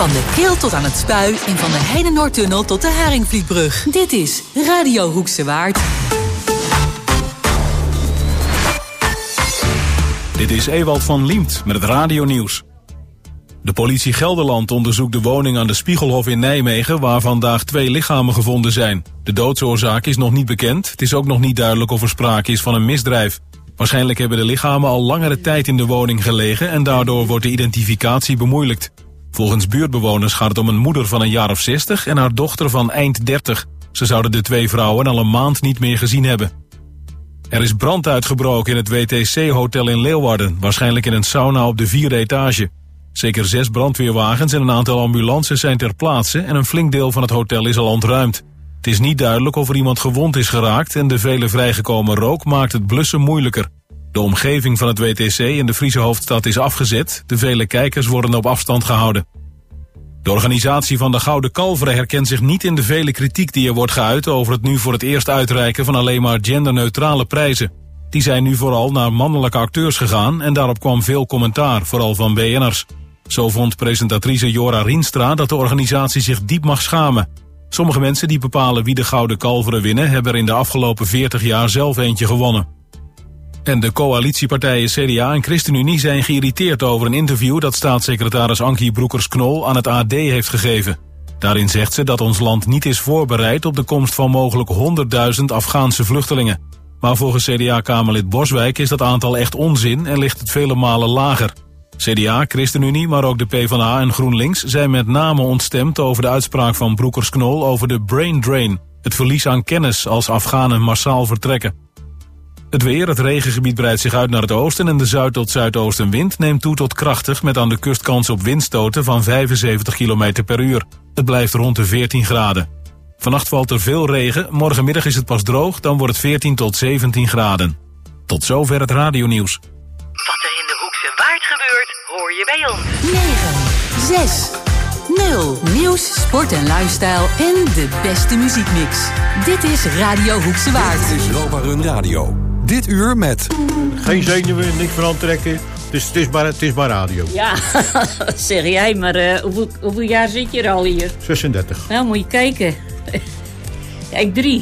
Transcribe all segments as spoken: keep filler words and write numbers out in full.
Van de Kil tot aan het Spui en van de Heide-Noordtunnel tot de Haringvlietbrug. Dit is Radio Hoekse Waard. Dit is Ewald van Liemt met het radionieuws. De politie Gelderland onderzoekt de woning aan de Spiegelhof in Nijmegen, waar vandaag twee lichamen gevonden zijn. De doodsoorzaak is nog niet bekend. Het is ook nog niet duidelijk of er sprake is van een misdrijf. Waarschijnlijk hebben de lichamen al langere tijd in de woning gelegen en daardoor wordt de identificatie bemoeilijkt. Volgens buurtbewoners gaat het om een moeder van een jaar of zestig en haar dochter van eind dertig. Ze zouden de twee vrouwen al een maand niet meer gezien hebben. Er is brand uitgebroken in het W T C-hotel in Leeuwarden, waarschijnlijk in een sauna op de vierde etage. Zeker zes brandweerwagens en een aantal ambulances zijn ter plaatse en een flink deel van het hotel is al ontruimd. Het is niet duidelijk of er iemand gewond is geraakt en de vele vrijgekomen rook maakt het blussen moeilijker. De omgeving van het W T C in de Friese hoofdstad is afgezet. De vele kijkers worden op afstand gehouden. De organisatie van de Gouden Kalveren herkent zich niet in de vele kritiek die er wordt geuit over het nu voor het eerst uitreiken van alleen maar genderneutrale prijzen. Die zijn nu vooral naar mannelijke acteurs gegaan en daarop kwam veel commentaar, vooral van B N N'ers. Zo vond presentatrice Jora Rienstra dat de organisatie zich diep mag schamen. Sommige mensen die bepalen wie de Gouden Kalveren winnen hebben er in de afgelopen veertig jaar zelf eentje gewonnen. En de coalitiepartijen C D A en ChristenUnie zijn geïrriteerd over een interview dat staatssecretaris Ankie Broekers-Knol aan het A D heeft gegeven. Daarin zegt ze dat ons land niet is voorbereid op de komst van mogelijk honderdduizend Afghaanse vluchtelingen. Maar volgens C D A-kamerlid Boswijk is dat aantal echt onzin en ligt het vele malen lager. C D A, ChristenUnie, maar ook de PvdA en GroenLinks zijn met name ontstemd over de uitspraak van Broekers-Knol over de brain drain, het verlies aan kennis als Afghanen massaal vertrekken. Het weer, het regengebied breidt zich uit naar het oosten en de zuid- tot zuidoostenwind neemt toe tot krachtig met aan de kust kans op windstoten van vijfenzeventig kilometer per uur. Het blijft rond de veertien graden. Vannacht valt er veel regen, morgenmiddag is het pas droog, dan wordt het veertien tot zeventien graden. Tot zover het radionieuws. Wat er in de Hoekse Waard gebeurt, hoor je bij ons. negen zes nul Nieuws, sport en lifestyle en de beste muziekmix. Dit is Radio Hoekse Waard. Dit is Europa Run Radio. Dit uur met... Geen zenuwen, niks van aantrekken. Het is, het is, maar, het is maar radio. Ja, zeg jij, maar uh, hoeveel, hoeveel jaar zit je er al hier? zesendertig. Nou, moet je kijken. Kijk, drie.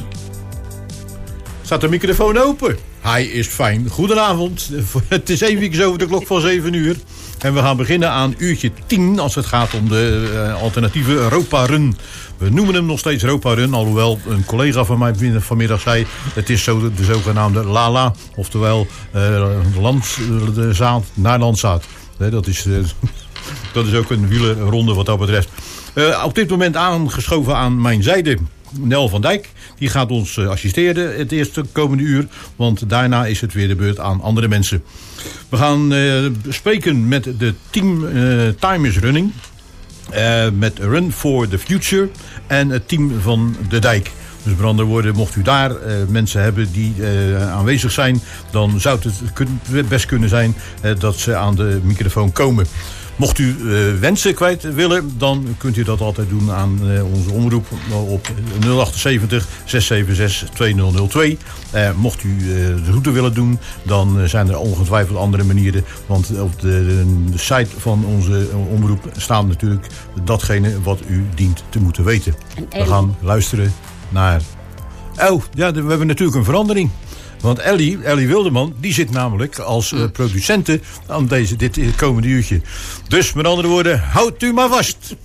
Staat de microfoon open? Hij is fijn. Goedenavond. Het is even weekjes over de klok van zeven uur. En we gaan beginnen aan uurtje tien als het gaat om de uh, alternatieve Europa Run. We noemen hem nog steeds Europa Run, alhoewel een collega van mij vanmiddag zei... het is zo de, de zogenaamde Lala, oftewel uh, lands, de zaad naar landzaad. Nee, dat, is, uh, dat is ook een wielerronde wat dat betreft. Uh, op dit moment aangeschoven aan mijn zijde... Nel van Dijk, die gaat ons uh, assisteren het eerste komende uur. Want daarna is het weer de beurt aan andere mensen. We gaan uh, spreken met de team uh, Time is Running. Uh, met Run for the Future. En het team van De Dijk. Dus met andere woorden, mocht u daar uh, mensen hebben die uh, aanwezig zijn... dan zou het kun, best kunnen zijn uh, dat ze aan de microfoon komen. Mocht u uh, wensen kwijt willen, dan kunt u dat altijd doen aan uh, onze omroep op nul achtenzeventig, zeshonderdzevenenzeventig, tweehonderd twee. Uh, mocht u uh, de route willen doen, dan uh, zijn er ongetwijfeld andere manieren. Want op de, de, de site van onze omroep staat natuurlijk datgene wat u dient te moeten weten. We gaan luisteren naar... Oh, ja, we hebben natuurlijk een verandering. Want Ellie, Ellie Wilderman, die zit namelijk als uh, producente aan deze, dit komende uurtje. Dus met andere woorden, houdt u maar vast.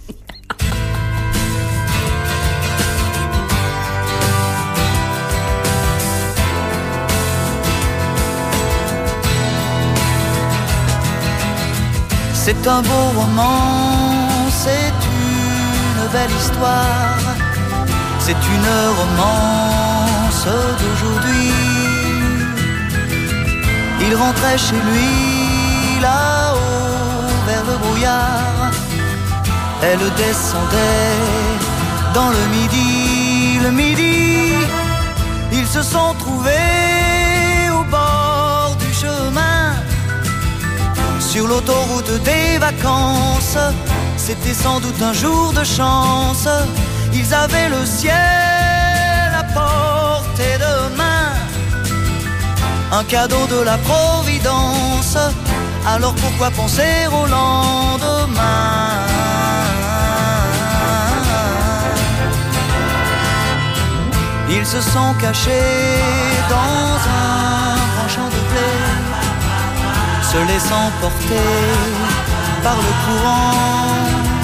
C'est un beau roman, c'est une belle histoire. C'est une romance d'aujourd'hui. Il rentrait chez lui, là-haut, vers le brouillard. Elle descendait dans le midi, le midi. Ils se sont trouvés au bord du chemin. Sur l'autoroute des vacances, c'était sans doute un jour de chance. Ils avaient le ciel à portée de main. Un cadeau de la Providence. Alors pourquoi penser au lendemain? Ils se sont cachés dans un grand champ de blé, se laissant porter par le courant,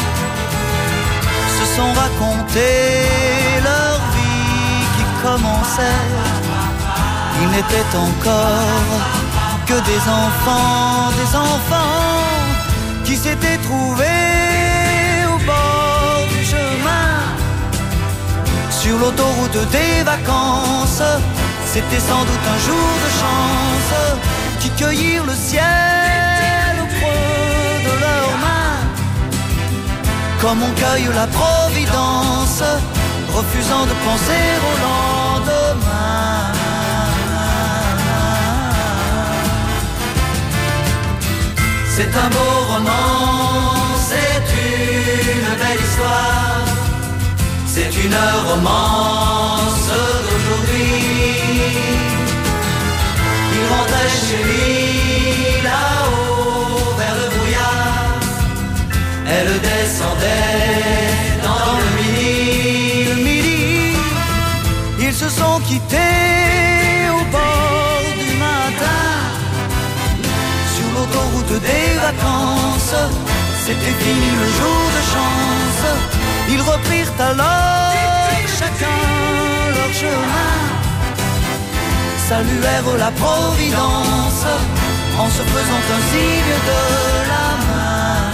se sont racontés leur vie qui commençait. Ils n'étaient encore que des enfants, des enfants qui s'étaient trouvés au bord du chemin, sur l'autoroute des vacances. C'était sans doute un jour de chance, qui cueillirent le ciel au creux de leurs mains, comme on cueille la providence, refusant de penser au lendemain. C'est un beau roman, c'est une belle histoire, c'est une romance d'aujourd'hui. Il rentrait chez lui là-haut vers le brouillard, elle descendait dans le midi. Le midi, ils se sont quittés au bord du matin, sur l'autoroute des vacances. C'était fini le jour de chance. Ils reprirent alors chacun leur chemin, saluèrent la providence en se faisant un signe de la main.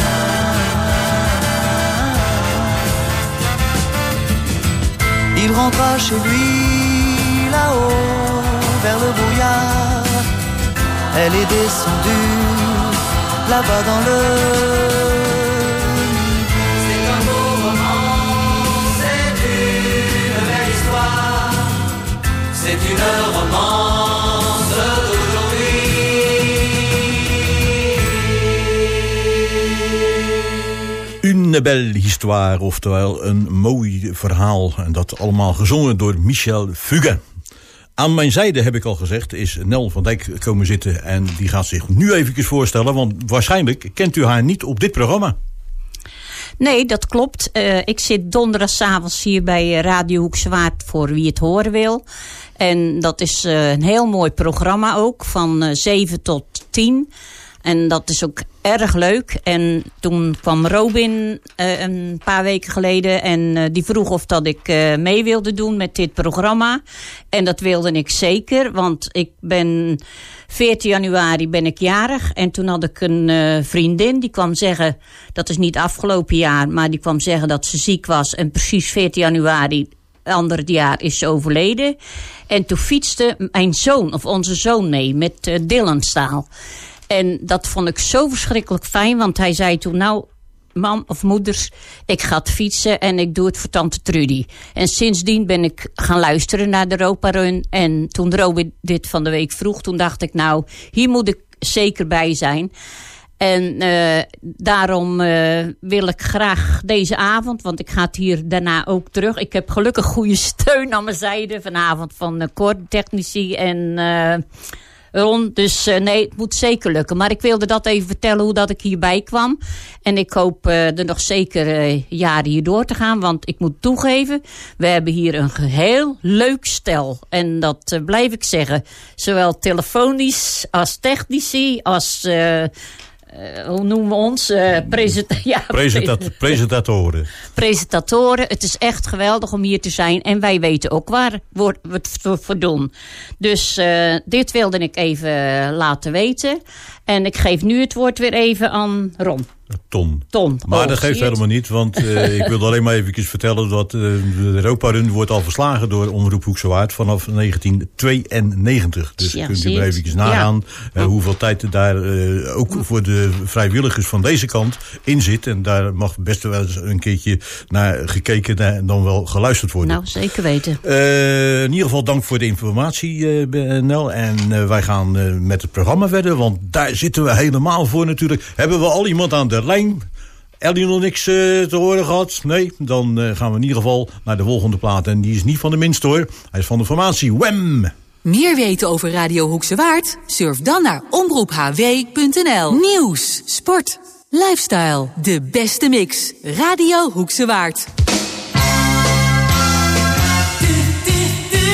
Il rentra chez lui là-haut vers le brouillard, elle est descendue là-bas dans le midi. C'est un beau roman, c'est une belle histoire, c'est une romance d'aujourd'hui. Une belle histoire, oftewel een mooi verhaal. En dat allemaal gezongen door Michel Fugain. Aan mijn zijde, heb ik al gezegd, is Nel van Dijk komen zitten. En die gaat zich nu eventjes voorstellen. Want waarschijnlijk kent u haar niet op dit programma. Nee, dat klopt. Uh, ik zit donderdagavond hier bij Radio Hoekse Waard voor wie het horen wil. En dat is uh, een heel mooi programma ook. Van uh, zeven tot tien. En dat is ook erg leuk. En toen kwam Robin uh, een paar weken geleden. En uh, die vroeg of dat ik uh, mee wilde doen met dit programma. En dat wilde ik zeker. Want ik ben veertien januari ben ik jarig. En toen had ik een uh, vriendin. Die kwam zeggen, dat is niet afgelopen jaar. Maar die kwam zeggen dat ze ziek was. En precies veertien januari, ander jaar, is ze overleden. En toen fietste mijn zoon, of onze zoon mee. Met uh, Dylan Staal. En dat vond ik zo verschrikkelijk fijn. Want hij zei toen, nou, mam of moeders, ik ga het fietsen en ik doe het voor tante Trudy. En sindsdien ben ik gaan luisteren naar de Europa Run. En toen Robin dit van de week vroeg, toen dacht ik, nou, hier moet ik zeker bij zijn. En uh, daarom uh, wil ik graag deze avond, want ik ga het hier daarna ook terug. Ik heb gelukkig goede steun aan mijn zijde vanavond van uh, koortechnici en Uh, Ron, dus uh, nee, het moet zeker lukken. Maar ik wilde dat even vertellen hoe dat ik hierbij kwam. En ik hoop uh, er nog zeker uh, jaren hier door te gaan. Want ik moet toegeven, we hebben hier een heel leuk stel. En dat uh, blijf ik zeggen. Zowel telefonisch als technici als Uh, Uh, hoe noemen we ons? Uh, presenta- ja, Presentat- presentatoren. Presentatoren. Het is echt geweldig om hier te zijn. En wij weten ook waar we het voor doen. Dus uh, dit wilde ik even laten weten. En ik geef nu het woord weer even aan Ron. Ton. Ton. Maar oh, dat geeft helemaal niet, want uh, ik wil alleen maar even vertellen dat uh, de Europa Run wordt al verslagen door Omroep Hoekse Waard vanaf negentien tweeënnegentig. Dus ja, kunt u maar even nagaan ja. uh, hoeveel tijd daar uh, ook voor de vrijwilligers van deze kant in zit. En daar mag best wel eens een keertje naar gekeken en dan wel geluisterd worden. Nou, zeker weten. Uh, in ieder geval dank voor de informatie, uh, Nel. En uh, wij gaan uh, met het programma verder, want daar zitten we helemaal voor natuurlijk. Hebben we al iemand aan de lijn? Ellie nog niks uh, te horen gehad? Nee? Dan uh, gaan we in ieder geval naar de volgende plaat. En die is niet van de minste hoor. Hij is van de formatie Wham! Meer weten over Radio Hoekse Waard? Surf dan naar omroep h w punt n l. Nieuws, sport, lifestyle. De beste mix. Radio Hoekse Waard.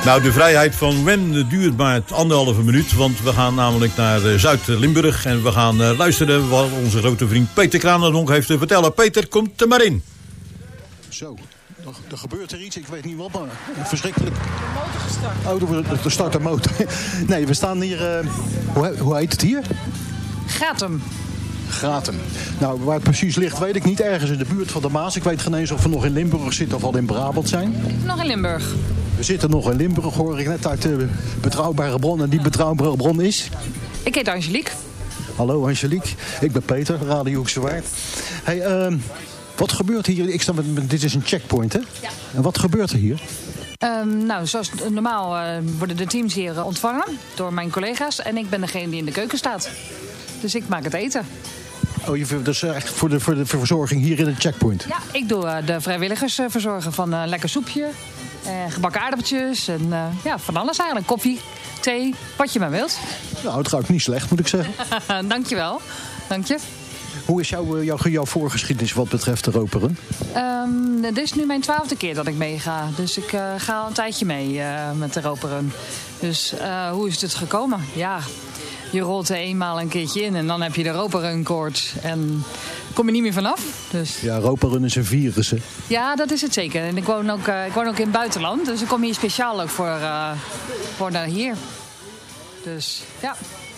Nou, de vrijheid van Wen duurt maar anderhalve minuut. Want we gaan namelijk naar uh, Zuid-Limburg. En we gaan uh, luisteren wat onze grote vriend Peter Kranendonk heeft te vertellen. Peter, komt er maar in. Zo, er, er gebeurt er iets. Ik weet niet wat, maar verschrikkelijk. De motor gestart. Oh, er start de motor. Nee, we staan hier... Uh, hoe, hoe heet het hier? Gratum. Gratum. Nou, waar het precies ligt weet ik niet. Ergens in de buurt van de Maas. Ik weet geen eens of we nog in Limburg zitten of al in Brabant zijn. Nog in Limburg. We zitten nog in Limburg, hoor ik net uit de betrouwbare bron. En die betrouwbare bron is? Ik heet Angelique. Hallo Angelique. Ik ben Peter, Radio Hoekse Waard. Hey, uh, wat gebeurt hier? Ik sta met, dit is een checkpoint, hè? Ja. En wat gebeurt er hier? Um, nou, zoals normaal uh, worden de teams hier uh, ontvangen door mijn collega's. En ik ben degene die in de keuken staat. Dus ik maak het eten. Oh, je, dus echt voor de, voor de verzorging hier in het checkpoint? Ja, ik doe uh, de vrijwilligers uh, verzorgen van een uh, lekker soepje. Uh, gebakken aardappeltjes en uh, ja, van alles eigenlijk. Koffie, thee, wat je maar wilt. Nou, het ruikt niet slecht, moet ik zeggen. Dankjewel. Dank je. Hoe is jouw, jouw, jouw voorgeschiedenis wat betreft de roperen? Um, dit is nu mijn twaalfde keer dat ik meega. Dus ik uh, ga al een tijdje mee uh, met de roperen. Dus uh, hoe is het gekomen? Ja, je rolt er eenmaal een keertje in en dan heb je de roperenkoorts. En kom je niet meer vanaf. Dus... Ja, roperen is een virus, hè? Ja, dat is het zeker. En ik woon ook, uh, ik woon ook in het buitenland. Dus ik kom hier speciaal ook voor, uh, voor naar hier. Dus, ja.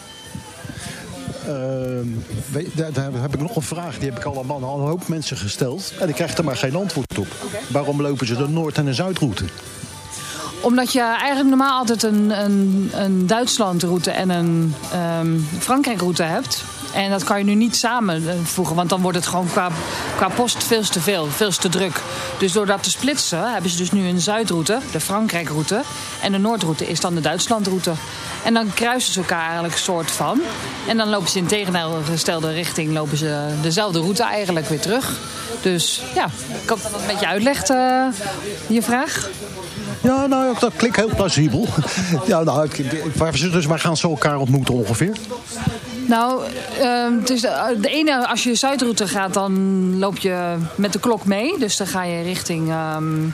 Uh, weet, daar, daar heb ik nog een vraag. Die heb ik allemaal aan een hoop mensen gesteld. En ik krijg er maar geen antwoord op. Okay. Waarom lopen ze de Noord- en de Zuidroute? Omdat je eigenlijk normaal altijd een, een, een Duitslandroute en een um, Frankrijkroute hebt. En dat kan je nu niet samenvoegen, want dan wordt het gewoon qua, qua post veel te veel, veel te druk. Dus door dat te splitsen hebben ze dus nu een Zuidroute, de Frankrijkroute. En de Noordroute is dan de Duitslandroute. En dan kruisen ze elkaar eigenlijk een soort van. En dan lopen ze in tegengestelde richting, lopen ze dezelfde route eigenlijk weer terug. Dus ja, ik hoop dat dat een beetje uitlegt, uh, je vraag. Ja, nou, dat klinkt heel plausibel. Ja, nou, dus waar gaan ze elkaar ontmoeten ongeveer? Nou, uh, het is de, de ene, als je de Zuidroute gaat, dan loop je met de klok mee. Dus dan ga je richting um,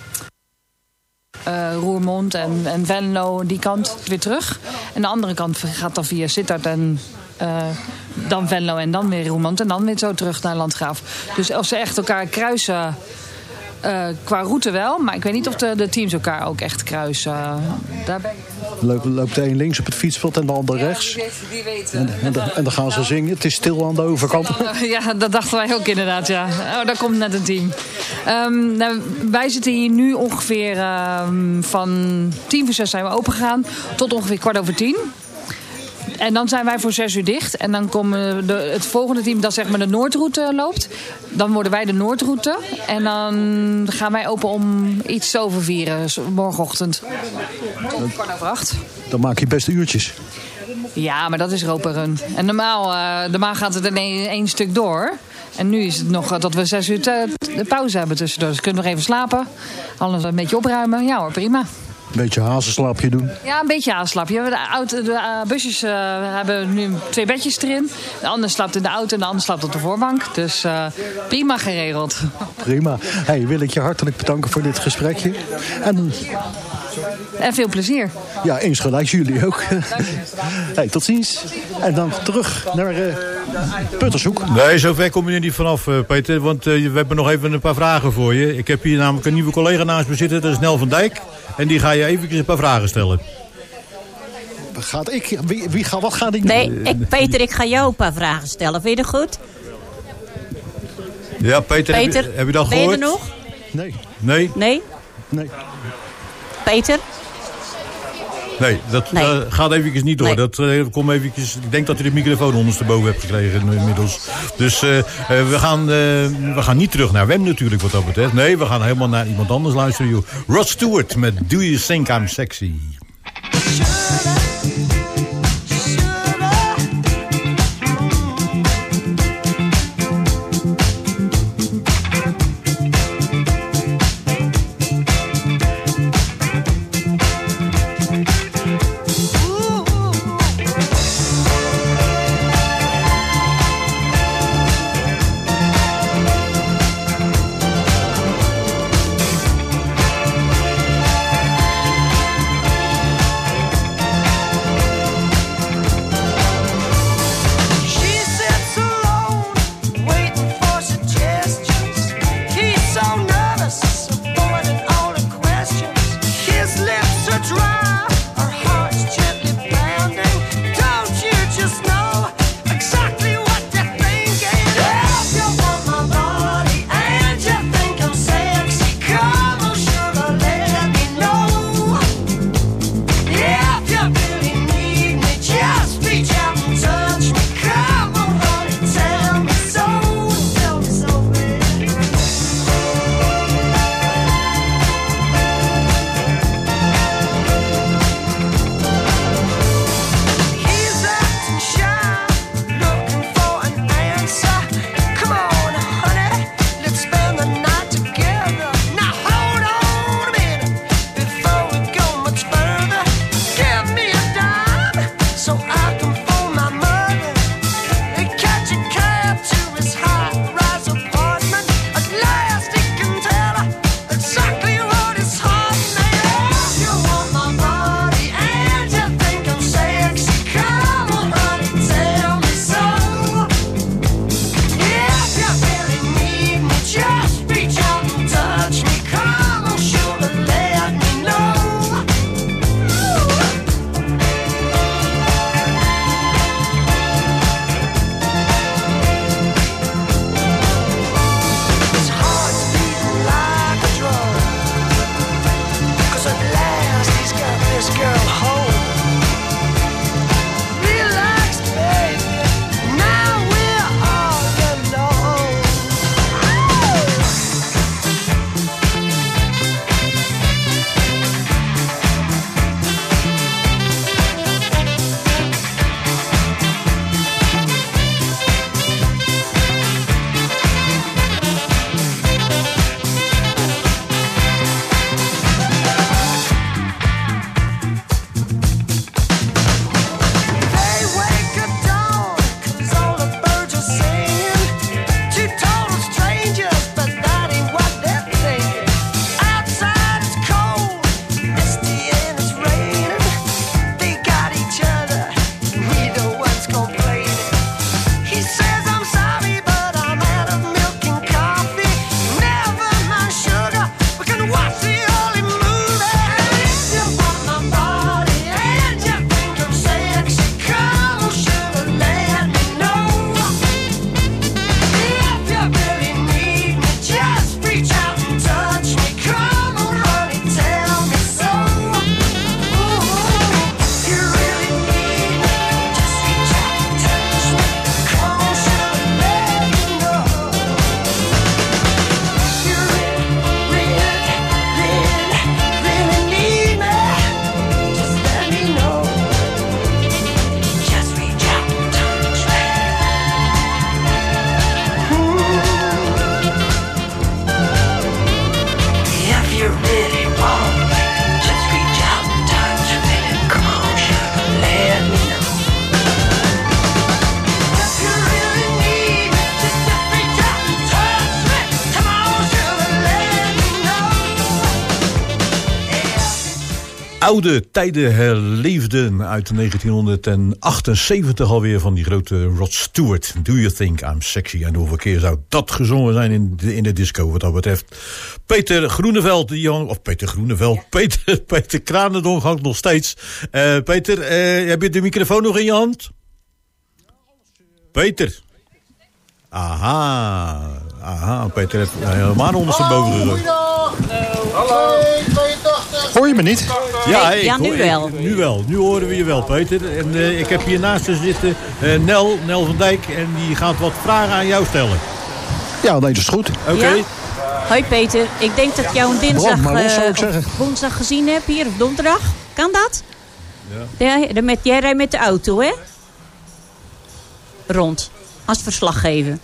uh, Roermond en, en Venlo, die kant weer terug. En de andere kant gaat dan via Sittard en uh, dan Venlo en dan weer Roermond. En dan weer zo terug naar Landgraaf. Dus als ze echt elkaar kruisen... Uh, qua route wel, maar ik weet niet of de, de teams elkaar ook echt kruisen. Uh, daar ben ik... Loopt, loopt de een links op het fietsveld en de ander rechts. Ja, die, weet, die weten. En, en, de, en dan gaan ze zingen. Het is stil aan de overkant. Ja, dat dachten wij ook inderdaad, ja. Oh, daar komt net een team. Um, nou, wij zitten hier nu ongeveer um, van tien voor zes zijn we open gegaan tot ongeveer kwart over tien. En dan zijn wij voor zes uur dicht. En dan komen de, het volgende team dat zeg maar de Noordroute loopt. Dan worden wij de Noordroute. En dan gaan wij open om iets over vieren. Morgenochtend. Tot kwart over acht. Dan maak je best uurtjes. Ja, maar dat is roperen. En normaal, uh, normaal gaat het in één, één stuk door. En nu is het nog uh, dat we zes uur te, de pauze hebben tussendoor. Dus kunnen we nog even slapen. Alles een beetje opruimen. Ja hoor, prima. Een beetje hazenslaapje doen. Ja, een beetje hazenslaapje. De, auto, de uh, busjes uh, hebben nu twee bedjes erin. De ander slaapt in de auto en de ander slaapt op de voorbank. Dus uh, prima geregeld. Prima. Hey, wil ik je hartelijk bedanken voor dit gesprekje. En, en veel plezier. Ja, insgelijks jullie ook. Hey, tot ziens. En dan terug naar uh, Puttershoek. Nee, zover kom je er niet vanaf, uh, Peter. Want uh, we hebben nog even een paar vragen voor je. Ik heb hier namelijk een nieuwe collega naast me zitten. Dat is Nel van Dijk. En die ga je even een paar vragen stellen. Gaat ik, wie, wie ga, wat ga ik doen? Nee, ik, Peter, ik ga jou een paar vragen stellen. Vind je dat goed? Ja, Peter, Peter heb, je, heb je dat ben gehoord? je er nog? Nee. Nee? Nee? Nee. Peter? Nee, dat nee. Uh, gaat eventjes niet door. Nee. Dat, uh, kom eventjes, ik denk dat u de microfoon ondersteboven hebt gekregen inmiddels. Dus uh, uh, we, gaan, uh, we gaan niet terug naar Wem natuurlijk wat dat betreft. Nee, we gaan helemaal naar iemand anders luisteren. Joh. Rod Stewart met Do You Think I'm Sexy? oude tijden herleefden uit negentien achtenzeventig alweer van die grote Rod Stewart. Do you think I'm sexy? En hoeveel keer zou dat gezongen zijn in de, in de disco wat dat betreft. Peter Groeneveld, die jong, of Peter Groeneveld, Peter, Peter Kranendonk hangt nog steeds. Uh, Peter, uh, heb je de microfoon nog in je hand? Peter. Aha, aha, Peter heeft helemaal ondersteboven gegaan. Hallo. Hoor je me niet? Ja, ik ja nu hoor, wel. Ik, nu wel. Nu horen we je wel, Peter. En uh, ik heb hier naast je zitten uh, Nel, Nel van Dijk. En die gaat wat vragen aan jou stellen. Ja, nee, dat is goed. Oké. Okay. Ja. Hoi Peter, ik denk dat ik jou een dinsdag Brand, los, zou ik uh, zeggen. of woensdag gezien heb hier, of donderdag. Kan dat? Ja. ja met, jij rijdt met de auto, hè? Rond. Als verslaggever.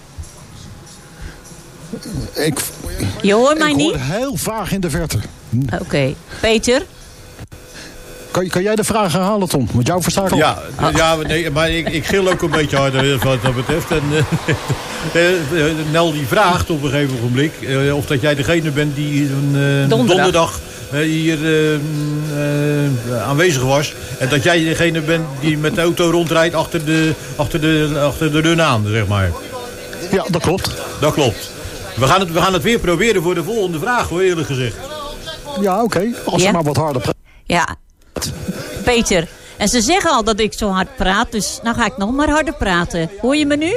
Ik, je hoort mij ik niet? Ik hoor heel vaag in de verte. Oké. Okay. Peter? Kan, kan jij de vraag herhalen, Tom? Want jou versta ik al. Ja, oh. ja nee, maar ik, ik gil ook een beetje harder wat dat betreft. En, uh, uh, Nel die vraagt op een gegeven ogenblik uh, of dat jij degene bent die uh, donderdag, donderdag uh, hier uh, uh, aanwezig was. En dat jij degene bent die met de auto rondrijdt achter de, achter de, achter de run aan, zeg maar. Ja, dat klopt. Dat klopt. We gaan het, we gaan het weer proberen voor de volgende vraag, hoor, eerlijk gezegd. Ja, oké. Okay. Als ja? je maar wat harder praat. Ja. Peter. En ze zeggen al dat ik zo hard praat, dus nou ga ik nog maar harder praten. Hoor je me nu?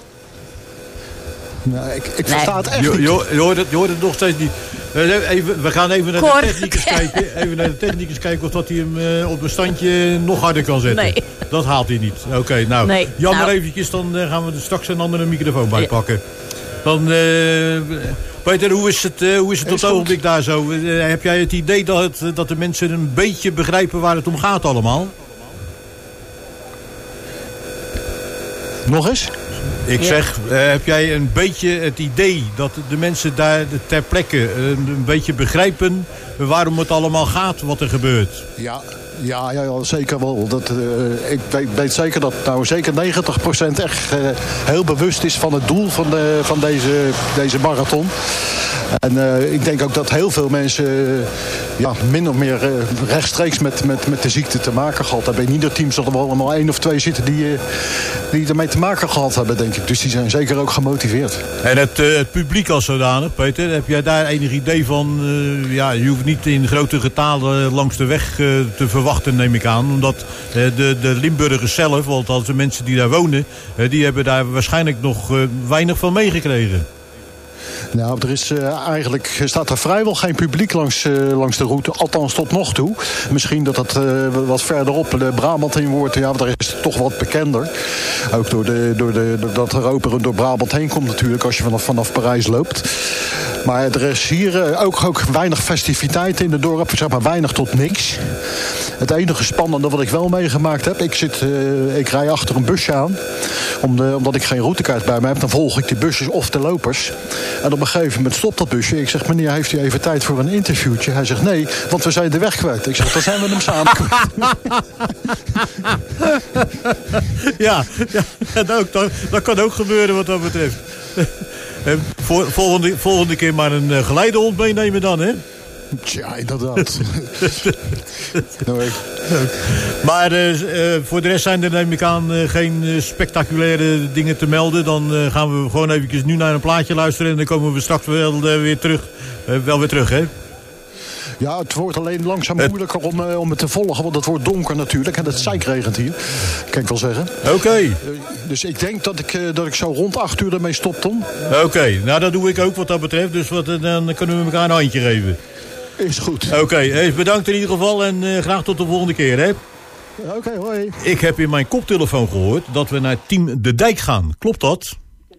Nee, ik, ik versta nee. het echt je, niet. Je, je, hoort het, je hoort het nog steeds niet. Even, we gaan even naar Cor. de technicus kijken. Even naar de technicus kijken of dat hij hem uh, op een standje nog harder kan zetten. Nee. Dat haalt hij niet. Oké, okay, nou. Nee, jammer nou. eventjes, dan uh, gaan we er straks een andere microfoon bij pakken. Ja. Dan, uh, Peter, hoe is het, uh, hoe is het op het ogenblik daar zo? Uh, heb jij het idee dat, het, dat de mensen een beetje begrijpen waar het om gaat allemaal? Nog eens? Ik ja. zeg, uh, heb jij een beetje het idee dat de mensen daar ter plekke uh, een beetje begrijpen waarom het allemaal gaat, wat er gebeurt? Ja, ja, ja, ja zeker wel. Dat, uh, ik weet, weet zeker dat nou zeker negentig procent echt uh, heel bewust is van het doel van, de, van deze, deze marathon. En uh, ik denk ook dat heel veel mensen uh, ja, min of meer uh, rechtstreeks met, met, met de ziekte te maken gehad hebben. In ieder team zullen er wel allemaal één of twee zitten die, uh, die ermee te maken gehad hebben, denk ik. Dus die zijn zeker ook gemotiveerd. En het, uh, het publiek als zodanig, Peter, heb jij daar enig idee van? Uh, ja, je hoeft niet in grote getalen langs de weg uh, te verwachten, neem ik aan. Omdat uh, de, de Limburgers zelf, want als de mensen die daar wonen, uh, die hebben daar waarschijnlijk nog uh, weinig van meegekregen. Nou, er is uh, eigenlijk staat er vrijwel geen publiek langs, uh, langs de route. Althans tot nog toe. Misschien dat het uh, wat verderop de Brabant in wordt. Ja, daar is het toch wat bekender. Ook door de, door de, doordat er operen door Brabant heen komt natuurlijk. Als je vanaf, vanaf Parijs loopt. Maar er is hier uh, ook, ook weinig festiviteit in het dorp. Zeg maar weinig tot niks. Het enige spannende wat ik wel meegemaakt heb. Ik, zit, uh, ik rij achter een busje aan. Om de, omdat ik geen routekaart bij me heb. Dan volg ik die busjes of de lopers. En op een gegeven moment stopt dat busje. Ik zeg, meneer, heeft u even tijd voor een interviewtje? Hij zegt, nee, want we zijn de weg kwijt. Ik zeg, dan zijn we hem samen kwijt. Ja, ja dat, ook, dat, dat kan ook gebeuren wat dat betreft. Vol, volgende, volgende keer maar een uh, geleidehond meenemen dan, hè? Tja, inderdaad. Nee. Maar uh, uh, voor de rest zijn er, neem ik aan, uh, geen uh, spectaculaire dingen te melden. Dan uh, gaan we gewoon eventjes nu naar een plaatje luisteren. En dan komen we straks wel uh, weer terug. Uh, wel weer terug, hè? Ja, het wordt alleen langzaam moeilijker om, uh, om het te volgen. Want het wordt donker natuurlijk. En het zeikregent hier. Kan ik wel zeggen. Oké. Okay. Uh, dus ik denk dat ik, uh, dat ik zo rond acht uur ermee stop, Tom. Oké. Okay. Nou, dat doe ik ook wat dat betreft. Dus wat, uh, dan kunnen we elkaar een handje geven. Is goed. Oké. Okay. Hey, bedankt in ieder geval. En uh, graag tot de volgende keer, hè? Oké, okay, hoi. Ik heb in mijn koptelefoon gehoord dat we naar Team De Dijk gaan. Klopt dat?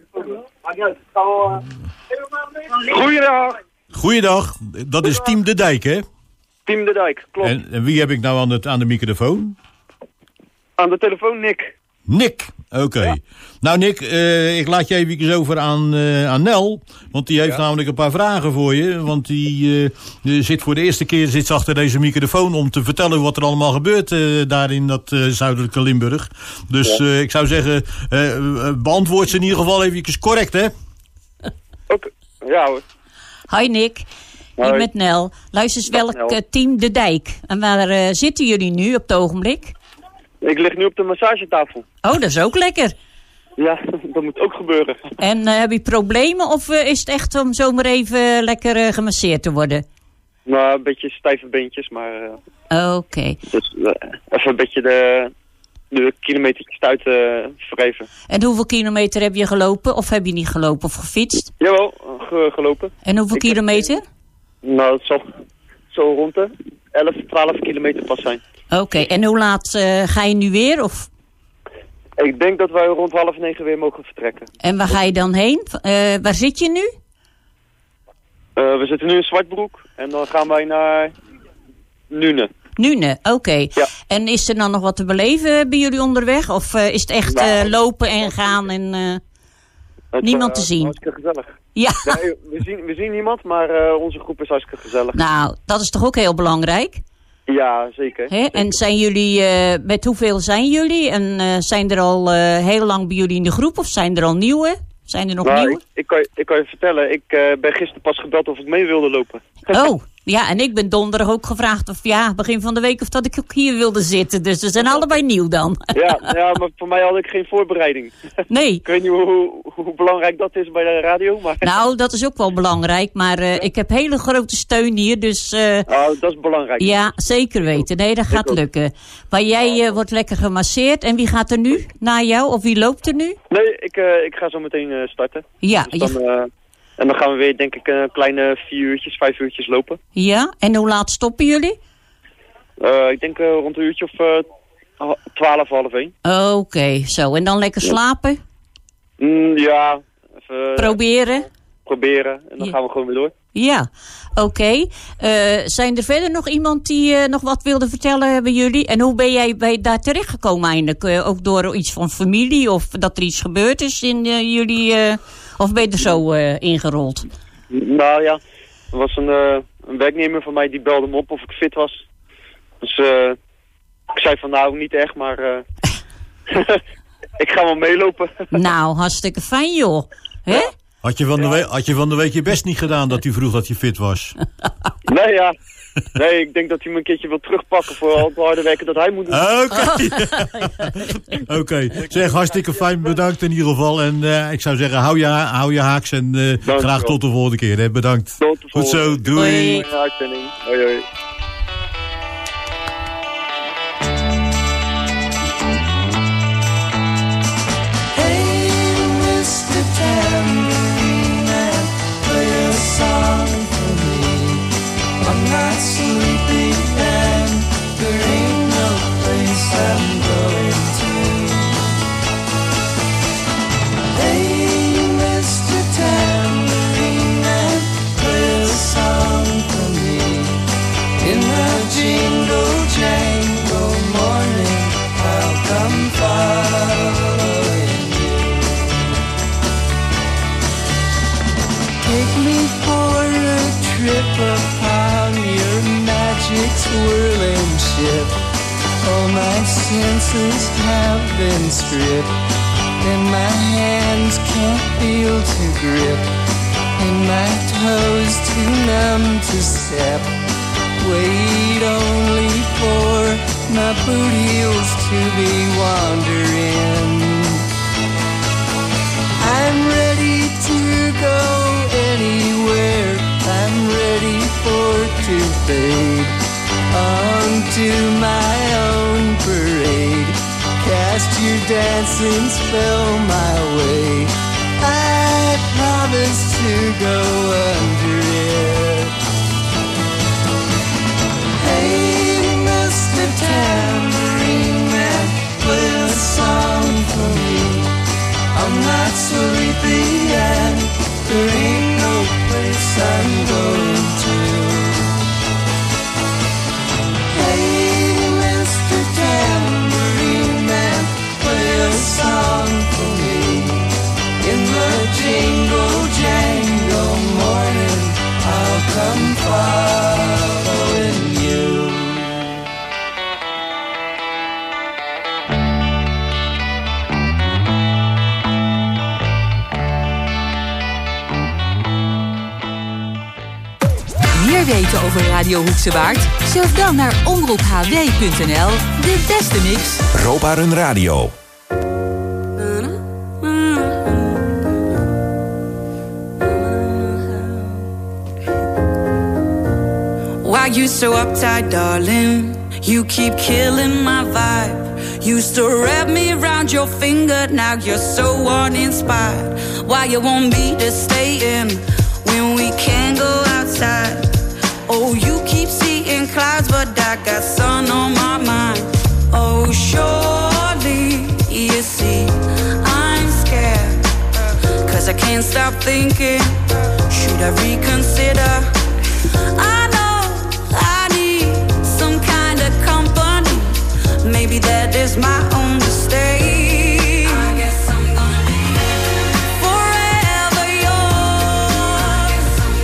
Goeiedag. Goeiedag. Dat is Team De Dijk, hè? Team De Dijk, klopt. En, en wie heb ik nou aan, het, aan de microfoon? Aan de telefoon, Nick. Nick, oké. Okay. Ja. Nou Nick, uh, ik laat je even over aan, uh, aan Nel. Want die heeft ja. namelijk een paar vragen voor je. Want die uh, zit voor de eerste keer zit ze achter deze microfoon om te vertellen wat er allemaal gebeurt uh, daar in dat uh, zuidelijke Limburg. Dus ja. uh, ik zou zeggen, uh, beantwoord ze in ieder geval even correct, hè? Oké, okay. Ja hoor. Hoi Nick. Hoi. Met Nel. Luister eens, welk uh, team De Dijk? En waar uh, zitten jullie nu op het ogenblik? Ik lig nu op de massagetafel. Oh, dat is ook lekker. Ja, dat moet ook gebeuren. En uh, heb je problemen of uh, is het echt om zomaar even lekker uh, gemasseerd te worden? Nou, een beetje stijve beentjes, maar... Uh, Oké. Okay. Dus uh, even een beetje de, de kilometertjes uit uh, wrijven. En hoeveel kilometer heb je gelopen? Of heb je niet gelopen of gefietst? Jawel, ge gelopen. En hoeveel Ik kilometer? Heb, nou, het zal zo rond de elf, twaalf kilometer pas zijn. Oké, okay. En hoe laat uh, ga je nu weer? Of... Ik denk dat wij rond half negen weer mogen vertrekken. En waar ga je dan heen? Uh, waar zit je nu? Uh, we zitten nu in Zwartbroek en dan gaan wij naar Nune. Nune, oké. Okay. Ja. En is er dan nog wat te beleven bij jullie onderweg? Of uh, is het echt nou, uh, lopen en gaan en uh, het, niemand uh, te zien? Hartstikke gezellig. Ja. Nee, we, zien, we zien niemand, maar uh, onze groep is hartstikke gezellig. Nou, dat is toch ook heel belangrijk? Ja, zeker. Hè? En zijn jullie, uh, met hoeveel zijn jullie? En uh, zijn er al uh, heel lang bij jullie in de groep of zijn er al nieuwe? Zijn er nog nou, nieuwe? Ik, ik, kan je, ik kan je vertellen, ik uh, ben gisteren pas gebeld of ik mee wilde lopen. Oh, ja, en ik ben donderdag ook gevraagd of ja, begin van de week of dat ik ook hier wilde zitten. Dus we zijn allebei nieuw dan. Ja, ja, maar voor mij had ik geen voorbereiding. Nee. Ik weet niet hoe, hoe, hoe belangrijk dat is bij de radio. Maar... Nou, dat is ook wel belangrijk, maar uh, ja. ik heb hele grote steun hier, dus... Uh, oh, dat is belangrijk. Ja, zeker weten. Nee, dat gaat lukken. Maar jij uh, wordt lekker gemasseerd. En wie gaat er nu na jou? Of wie loopt er nu? Nee, ik, uh, ik ga zo meteen uh, starten. Ja. Dus dan, uh, en dan gaan we weer, denk ik, een kleine vier uurtjes, vijf uurtjes lopen. Ja, en hoe laat stoppen jullie? Uh, ik denk uh, rond een uurtje of uh, twaalf, half één. Oké, okay, zo. En dan lekker slapen? Mm, ja. Even, proberen? Proberen. En dan ja. gaan we gewoon weer door. Ja, oké. Okay. Uh, zijn er verder nog iemand die uh, nog wat wilde vertellen bij jullie? En hoe ben jij bij daar terechtgekomen eindelijk? Uh, ook door iets van familie of dat er iets gebeurd is in uh, jullie... Uh, of ben je er zo uh, ingerold? Nou ja, er was een, uh, een werknemer van mij die belde me op of ik fit was. Dus uh, ik zei van nou niet echt, maar uh, ik ga wel meelopen. Nou, hartstikke fijn joh. Hè? Had je, van de week, had je van de week je best niet gedaan dat hij vroeg dat je fit was? Nee, ja. Nee, ik denk dat hij me een keertje wil terugpakken voor al het harde werken dat hij moet doen. Oké. Okay. Oké. Okay. Zeg, hartstikke fijn. Bedankt in ieder geval. En uh, ik zou zeggen, hou je, hou je haaks en uh, graag tot de volgende keer. Hè. Bedankt. Tot de volgende. Goed zo. Doei. Hoi. Hoi, hoi. Sleepy and there ain't no place I'm going to. Hey, Mister Tambourine Man, play a song for me. In the jingle jangle morning, I'll come following you. Take me for a trip upon your magic swirling ship. All my senses have been stripped, and my hands can't feel to grip, and my toes too numb to step. Wait only for my boot heels to be wandering. I'm ready to go anywhere. I'm ready for to fade onto my own parade. Cast your dancing spell my way. I promise to go under it. Hey, Mister Tambourine Man, play a song for me. I'm not sleepy and there ain't no place I'm going to. Hey, Mister Tambourine Man, play a song for me. In the jingle jangle morning, I'll come following you. weten over Radio Hoekse Waard? Surf dan naar omroep h w punt n l. De beste mix. Europa Run Radio. Why you so uptight, darling? You keep killing my vibe. Used to wrap me around your finger, now you're so uninspired. Why you want me to stay in when we can't go outside? Oh, you keep seeing clouds, but I got sun on my mind. Oh, surely you see I'm scared, cause I can't stop thinking, should I reconsider? I maybe that is my own mistake. I guess I'm gonna be forever yours.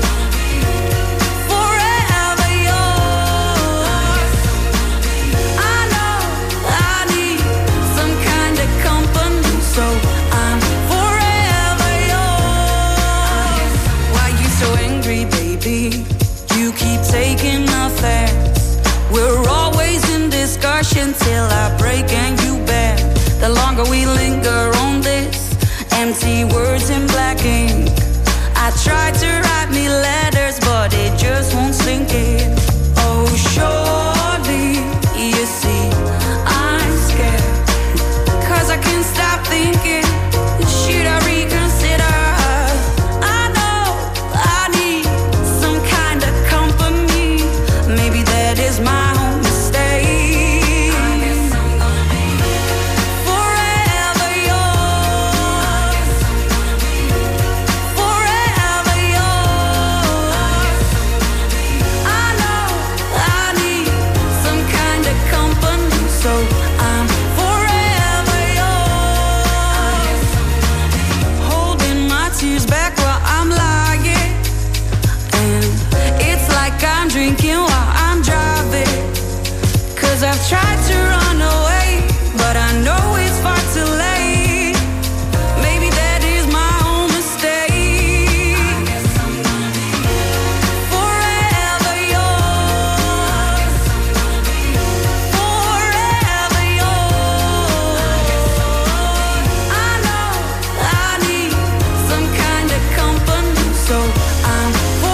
Forever yours. I know I need some kind of company, so I'm forever yours. Why you so angry, baby? You keep taking offense. We're always in discussion till I break and you bend. The longer we linger on this empty words in black ink. I try to write me letters, but it just won't sink in. Oh, surely you see I'm scared, cause I can't stop thinking, should I reconsider? I know I need some kind of company. Maybe that is my drinking while I'm driving, cause I've tried to run away, but I know it's far too late. Maybe that is my own mistake. I guess I'm gonna be forever yours. Forever yours. I know I need some kind of company, so I'm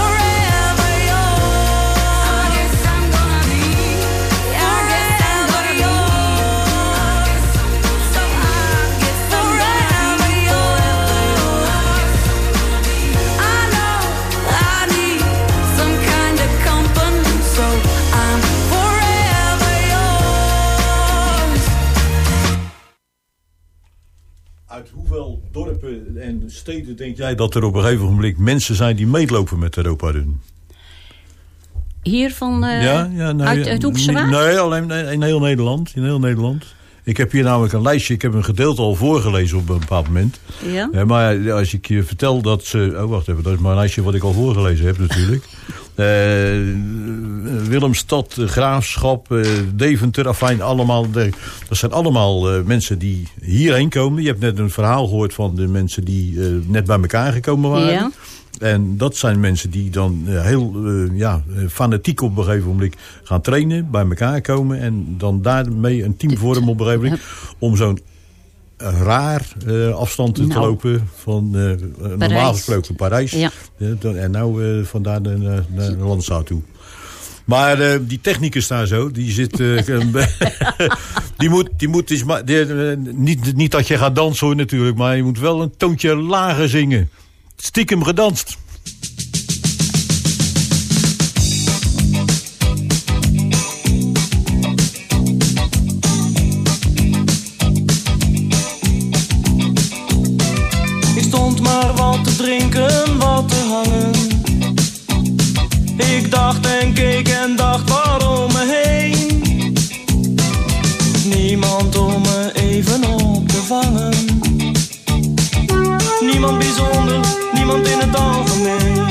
dorpen en steden denk jij dat er op een gegeven moment mensen zijn die meelopen met Europa Run? Hier van uh, ja, ja, nou, uit, uit Hoekse Waard? Nee, alleen in heel Nederland. In heel Nederland. Ik heb hier namelijk een lijstje. Ik heb een gedeelte al voorgelezen op een bepaald moment. Ja. Ja, maar als ik je vertel dat ze... Oh, wacht even. Dat is maar een lijstje wat ik al voorgelezen heb natuurlijk. uh, Willemstad, Graafschap, uh, Deventer, afijn, allemaal. De, dat zijn allemaal uh, mensen die hierheen komen. Je hebt net een verhaal gehoord van de mensen die uh, net bij elkaar gekomen waren. Ja. En dat zijn mensen die dan uh, heel uh, ja, fanatiek op een gegeven moment gaan trainen, bij elkaar komen en dan daarmee een team vormen op een gegeven moment om zo'n raar uh, afstand te nou. lopen van uh, normaal gesproken Parijs. Ja. Uh, en nou uh, vandaar naar, naar, naar Landzaat toe. Maar uh, die technicus daar zo, die zit... Uh, die moet, die moet is maar, die, uh, niet, niet dat je gaat dansen hoor natuurlijk, maar je moet wel een toontje lager zingen. Stiekem gedanst. Ik stond maar wat te drinken, wat te hangen. Ik dacht en keek en dacht waarom me heen. Niemand om me even op te vangen. Niemand bijzonder, niemand in het algemeen.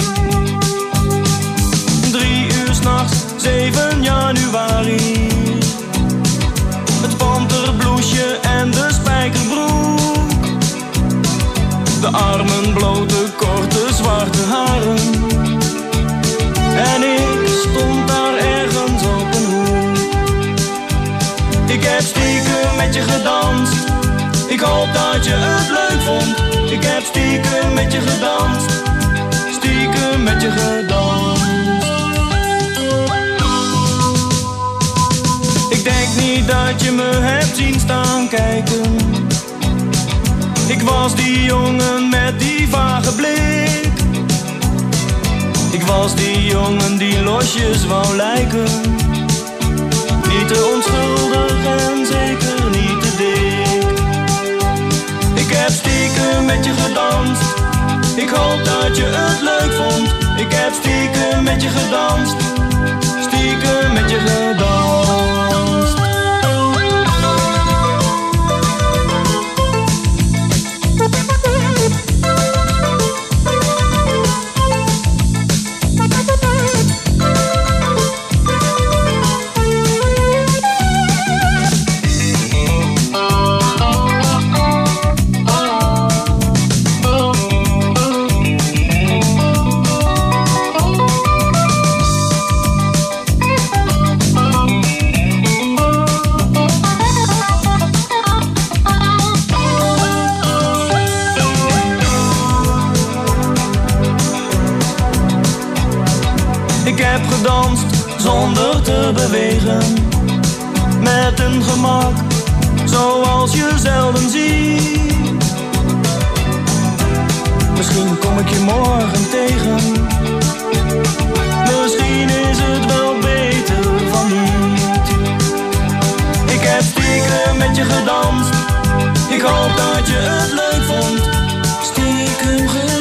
Drie uur 's nachts, zeven januari. Het panterbloesje en de spijkerbroek. De armen blote, korte, zwarte haren. En ik met je gedanst. Ik hoop dat je het leuk vond. Ik heb stiekem met je gedanst. Stiekem met je gedanst. Ik denk niet dat je me hebt zien staan kijken. Ik was die jongen met die vage blik. Ik was die jongen die losjes wou lijken. Niet te onschuldig en zeker niet te dik. Ik heb stiekem met je gedanst. Ik hoop dat je het leuk vond. Ik heb stiekem met je gedanst. Stiekem met je gedanst. Zonder te bewegen, met een gemak, zoals je zelden ziet. Misschien kom ik je morgen tegen. Misschien is het wel beter van niet. Ik heb stiekem met je gedanst. Ik hoop dat je het leuk vond. Stiekem gedanst.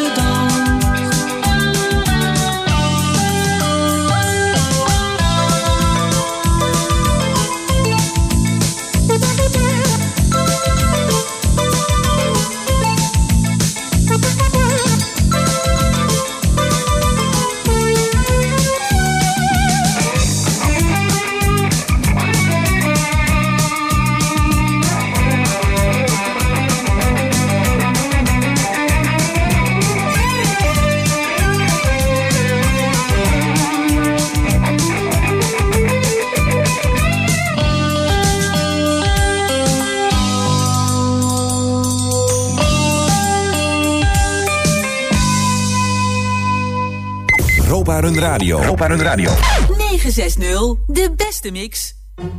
Europa Run Radio. Europa Run Radio. negen zes nul, de beste mix.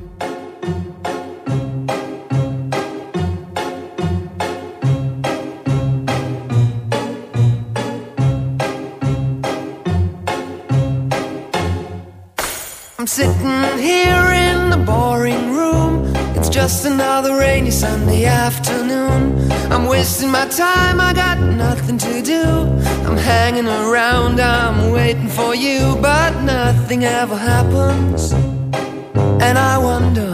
I'm sitting here in the boring room. It's just another rainy Sunday afternoon. I'm wasting my time, I got nothing to do. I'm hanging around, I'm waiting for you, but nothing ever happens. And I wonder,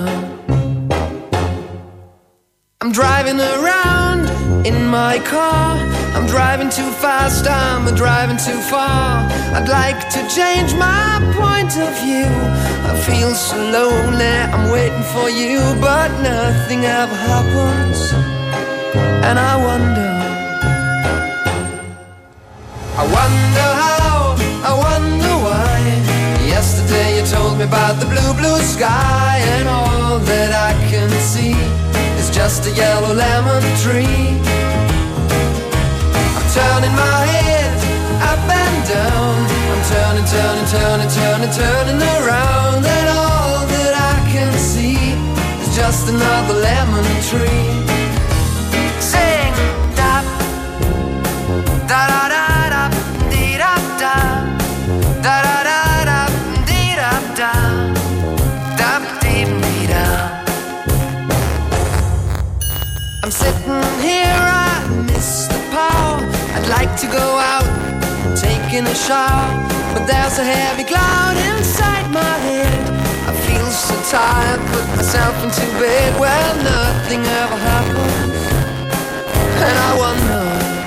I'm driving around in my car. I'm driving too fast, I'm driving too far. I'd like to change my point of view. I feel so lonely, I'm waiting for you, but nothing ever happens. And I wonder, I wonder how, I wonder why. Yesterday you told me about the blue, blue sky, and all that I can see is just a yellow lemon tree. I'm turning my head up and down. I'm turning, turning, turning, turning, turning around, and all that I can see is just another lemon tree. Sing da da da da da dee da da da da da da dee da da da dee dee da. I'm sitting here, I miss the power. I'd like to go out, taking a shower, but there's a heavy cloud inside my head. I feel so tired, put myself into bed. Well, nothing ever happens, and I wonder,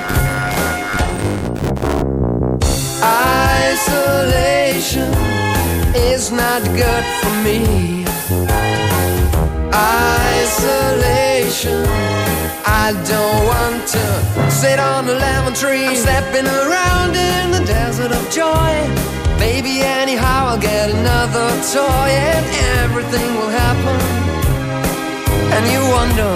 isolation is not good for me. Isolation, I don't want to sit on a lemon tree. I'm stepping around in the desert of joy. Maybe anyhow I'll get another toy and everything will happen. and you wonder,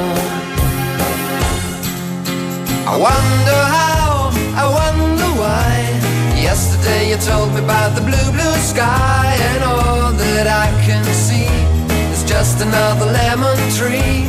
I wonder how, I wonder why. Yesterday you told me about the blue, blue sky, and all that I can see is just another lemon tree.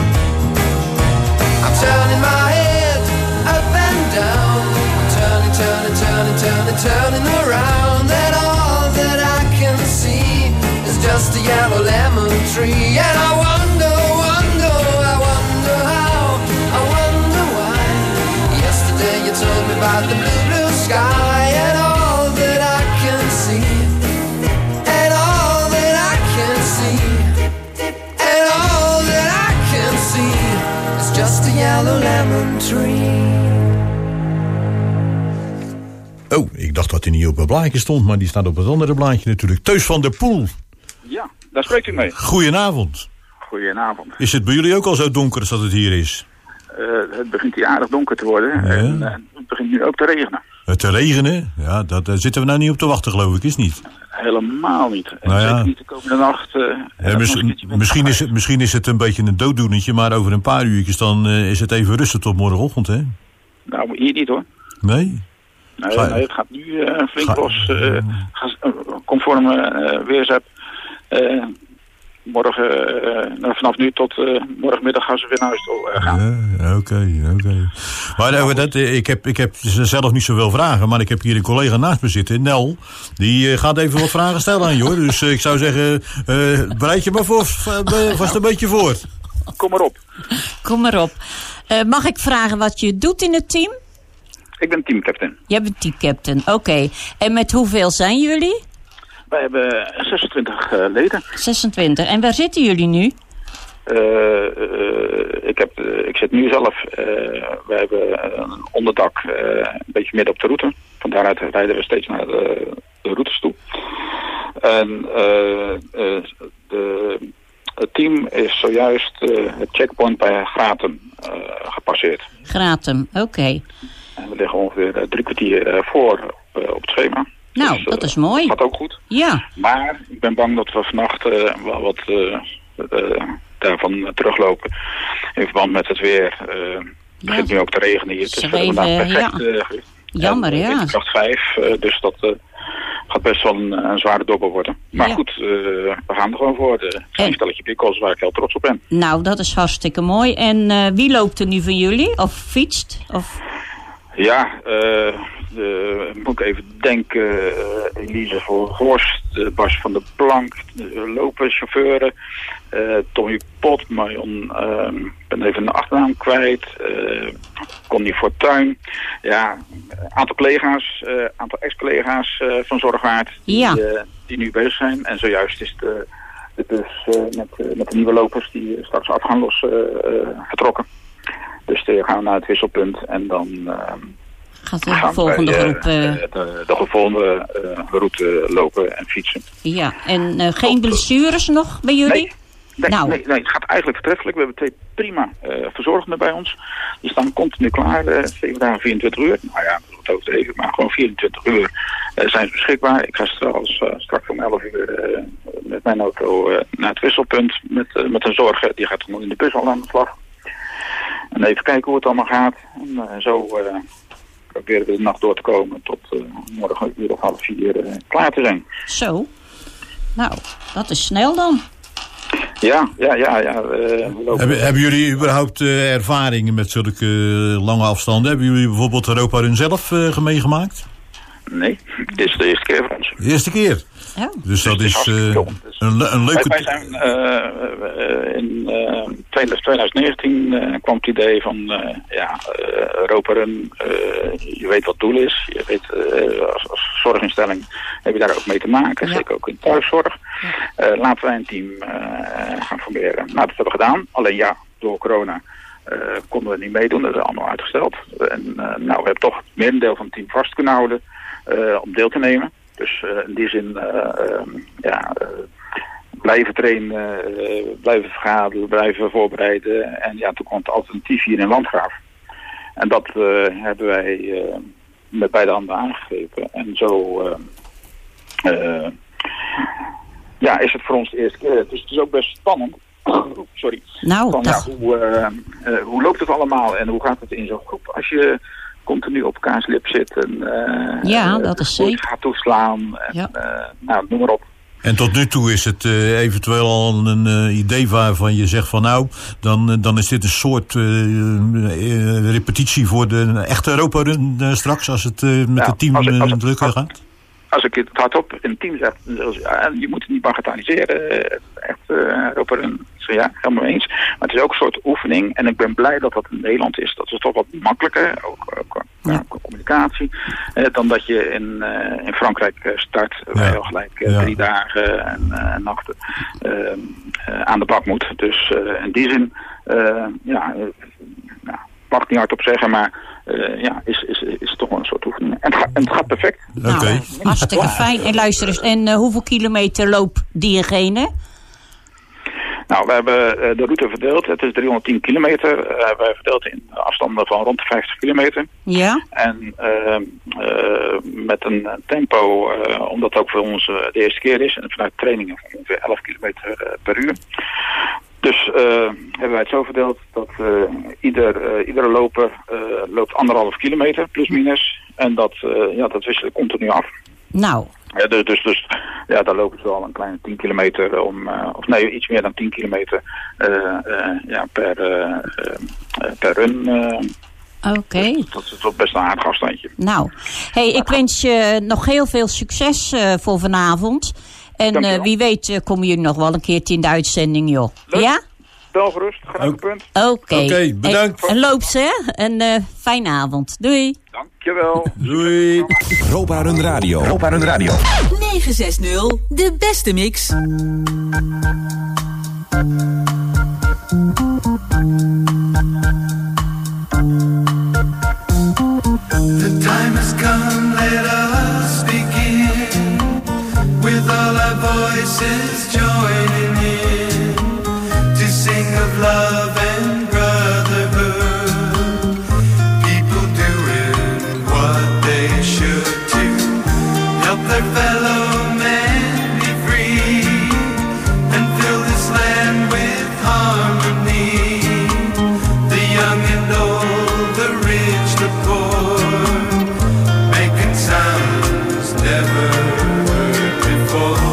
I'm turning my head up and down, I'm turning, turning, turning, turning, turning around, and all that I can see is just a yellow lemon tree. And I wonder, wonder, I wonder how, I wonder why. Yesterday you told me about the blue, blue sky, and all that I can see, and all that I can see, and all that I can see is just a yellow lemon tree. Oh, ik dacht dat hij niet op het blaadje stond, maar die staat op het andere blaadje natuurlijk. Teus van der Poel. Ja, daar spreekt u mee. Goedenavond. Goedenavond. Is het bij jullie ook al zo donker als dat het hier is? Uh, het begint hier aardig donker te worden. Ja. En uh, het begint nu ook te regenen. Het te regenen? Ja, dat, daar zitten we nou niet op te wachten, geloof ik, is niet? Helemaal niet. En nou ja. Zeker niet de komende nacht. Uh, ja, mis, misschien, is het, misschien is het een beetje een dooddoenetje, maar over een paar uurtjes dan uh, is het even rustig tot morgenochtend, hè? Nou, hier niet hoor. Nee? Nee, nee het gaat nu uh, flink Ga... los. Uh, conform uh, weersapp. Uh, morgen, uh, nou, vanaf nu tot uh, morgenmiddag gaan ze weer naar huis toe uh, gaan. Ja, oké, okay, oké. Okay. Maar nou, dat, ik, heb, ik heb zelf niet zoveel vragen, maar ik heb hier een collega naast me zitten, Nel. Die uh, gaat even wat vragen stellen aan je, hoor. Dus uh, ik zou zeggen, uh, bereid je maar voor, uh, vast een beetje voor. Kom maar op. Kom maar op. Uh, mag ik vragen wat je doet in het team? Ik ben teamcaptain. Jij bent teamcaptain, oké. Okay. En met hoeveel zijn jullie? Wij hebben zesentwintig uh, leden. zesentwintig. En waar zitten jullie nu? Uh, uh, ik, heb, uh, ik zit nu zelf. Uh, we hebben een onderdak uh, een beetje midden op de route. Van daaruit rijden we steeds naar de, de routes toe. En uh, uh, de, het team is zojuist uh, het checkpoint bij Gratum uh, gepasseerd. Gratum, oké. Okay. En we liggen ongeveer uh, drie kwartier uh, voor uh, op het schema. Nou, dus, dat uh, is mooi. Gaat ook goed. Ja. Maar ik ben bang dat we vannacht uh, wel wat uh, uh, daarvan teruglopen. In verband met het weer. Uh, het ja. begint nu ook te regenen hier. Het is vandaag perfect. Ja. Uh, Jammer, en, uh, ja. windkracht vijf, uh, dus dat uh, gaat best wel een, een zware dobbel worden. Maar ja. goed, uh, we gaan er gewoon voor. De stelletje pikkels waar ik heel trots op ben. Nou, dat is hartstikke mooi. En uh, wie loopt er nu van jullie? Of fietst? Of... Ja, uh, de, moet ik even denken, uh, Elise voor Horst, uh, Bas van der Plank, uh, lopen, chauffeuren, uh, Tommy Pot, Marion, uh, ik ben even de achternaam kwijt, uh, Connie Fortuyn. Ja, een aantal collega's, een uh, aantal ex-collega's uh, van Zorgwaard die, ja. uh, die nu bezig zijn. En zojuist is de, de bus uh, met, uh, met de nieuwe lopers die straks af gaan los uh, uh, vertrokken. Dus dan gaan we naar het wisselpunt en dan uh, gaat de gaan volgende wij, groep... Uh, de, de volgende uh, route lopen en fietsen. Ja, en uh, geen Op, blessures nog bij jullie? Nee, nee, nou. nee, nee, het gaat eigenlijk vertreffelijk. We hebben twee prima uh, verzorgenden bij ons. Die staan continu klaar, uh, zeven dagen, vierentwintig uur. Nou ja, dat is overdreven, maar gewoon vierentwintig uur uh, zijn ze beschikbaar. Ik ga straks, uh, straks om elf uur uh, met mijn auto uh, naar het wisselpunt met, uh, met een zorger. Die gaat gewoon in de bus al aan de slag. En even kijken hoe het allemaal gaat. En uh, zo uh, proberen we de nacht door te komen tot uh, morgen uur of half vier uh, klaar te zijn. Zo. Nou, dat is snel dan. Ja, ja, ja. ja uh, hebben, hebben jullie überhaupt uh, ervaringen met zulke uh, lange afstanden? Hebben jullie bijvoorbeeld Europa Run zelf uh, meegemaakt? Nee, dit is de eerste keer voor ons. De eerste keer? Ja. Dus dat dus is uh, een, een leuke... Wij, wij zijn uh, in uh, twintig negentien uh, kwam het idee van uh, ja, uh, Europa Run, uh, je weet wat het doel is. Je weet, uh, als, als zorginstelling heb je daar ook mee te maken, ja. Zeker ook in thuiszorg. Ja. Uh, laten wij een team uh, gaan formeren. Nou, dat hebben we gedaan. Alleen ja, door corona uh, konden we niet meedoen. Dat is allemaal uitgesteld. En uh, nou, we hebben toch het merendeel van het team vast kunnen houden uh, om deel te nemen. Dus uh, in die zin, uh, uh, ja, uh, blijven trainen, uh, blijven vergaderen, blijven voorbereiden. En ja, toen kwam het alternatief hier in Landgraaf. En dat uh, hebben wij uh, met beide handen aangegrepen. En zo uh, uh, ja, is het voor ons de eerste keer. Dus het is ook best spannend. sorry. Nou, van, dat... ja, hoe, uh, uh, hoe loopt het allemaal en hoe gaat het in zo'n groep als je continu op elkaars lip zit en uh, ja, dat is zeker. gaat toeslaan en ja. uh, nou, noem maar op. En tot nu toe is het uh, eventueel al een uh, idee waarvan je zegt van nou, dan, uh, dan is dit een soort uh, uh, repetitie voor de echte Europa-run uh, straks als het uh, met ja, het team als ik, als uh, drukker gaat. Als ik het hardop in het team zeg, je moet het niet bagatelliseren, echt uh, Europa-run, ja, helemaal eens. Maar het is ook een soort oefening en ik ben blij dat dat in Nederland is. Dat is toch wat makkelijker, ook, ook qua ja. communicatie, eh, dan dat je in, uh, in Frankrijk uh, start, ja. waar je al gelijk uh, ja. drie dagen en uh, nachten uh, uh, aan de bak moet. Dus uh, in die zin, uh, ja, uh, nou, mag ik niet hardop zeggen, maar Uh, ja, is, is, is toch wel een soort oefening. En het, ga, en het gaat perfect. Nou, okay. Hartstikke fijn. En luister eens, en uh, hoeveel kilometer loopt diegene? Nou, we hebben uh, de route verdeeld. Het is driehonderdtien kilometer. Uh, we hebben verdeeld in afstanden van rond de vijftig kilometer. Ja. En uh, uh, met een tempo, uh, omdat het ook voor ons uh, de eerste keer is. En vanuit trainingen van ongeveer elf kilometer uh, per uur. Dus uh, hebben wij het zo verdeeld dat uh, ieder, uh, iedere loper uh, loopt anderhalf kilometer, plus minus. En dat, uh, ja, dat wisselen continu af. Nou. Ja, dus, dus, dus ja, daar lopen ze wel een kleine tien kilometer om, uh, of nee, iets meer dan tien kilometer uh, uh, ja, per, uh, uh, per run. Uh, Oké. Okay. Dus dat is toch best een aardig afstandje. Nou, hey, ik wens je nog heel veel succes uh, voor vanavond. En uh, wie weet uh, komen jullie nog wel een keertje in de uitzending, joh. Leuk. Ja? Wel gerust, graag een punt. Oké. Okay. Okay, bedankt. En, en loop ze, hè? Een uh, fijne avond. Doei. Dankjewel. Doei. Europa Run Radio. Europa Run Radio. negen zes nul, de beste mix. The time has come, let us begin, with all our voices joining in, to sing of love and brotherhood, people doing what they should do, help their fellow man be free, and fill this land with harmony, the young and old, the rich, the poor, making sounds never heard before.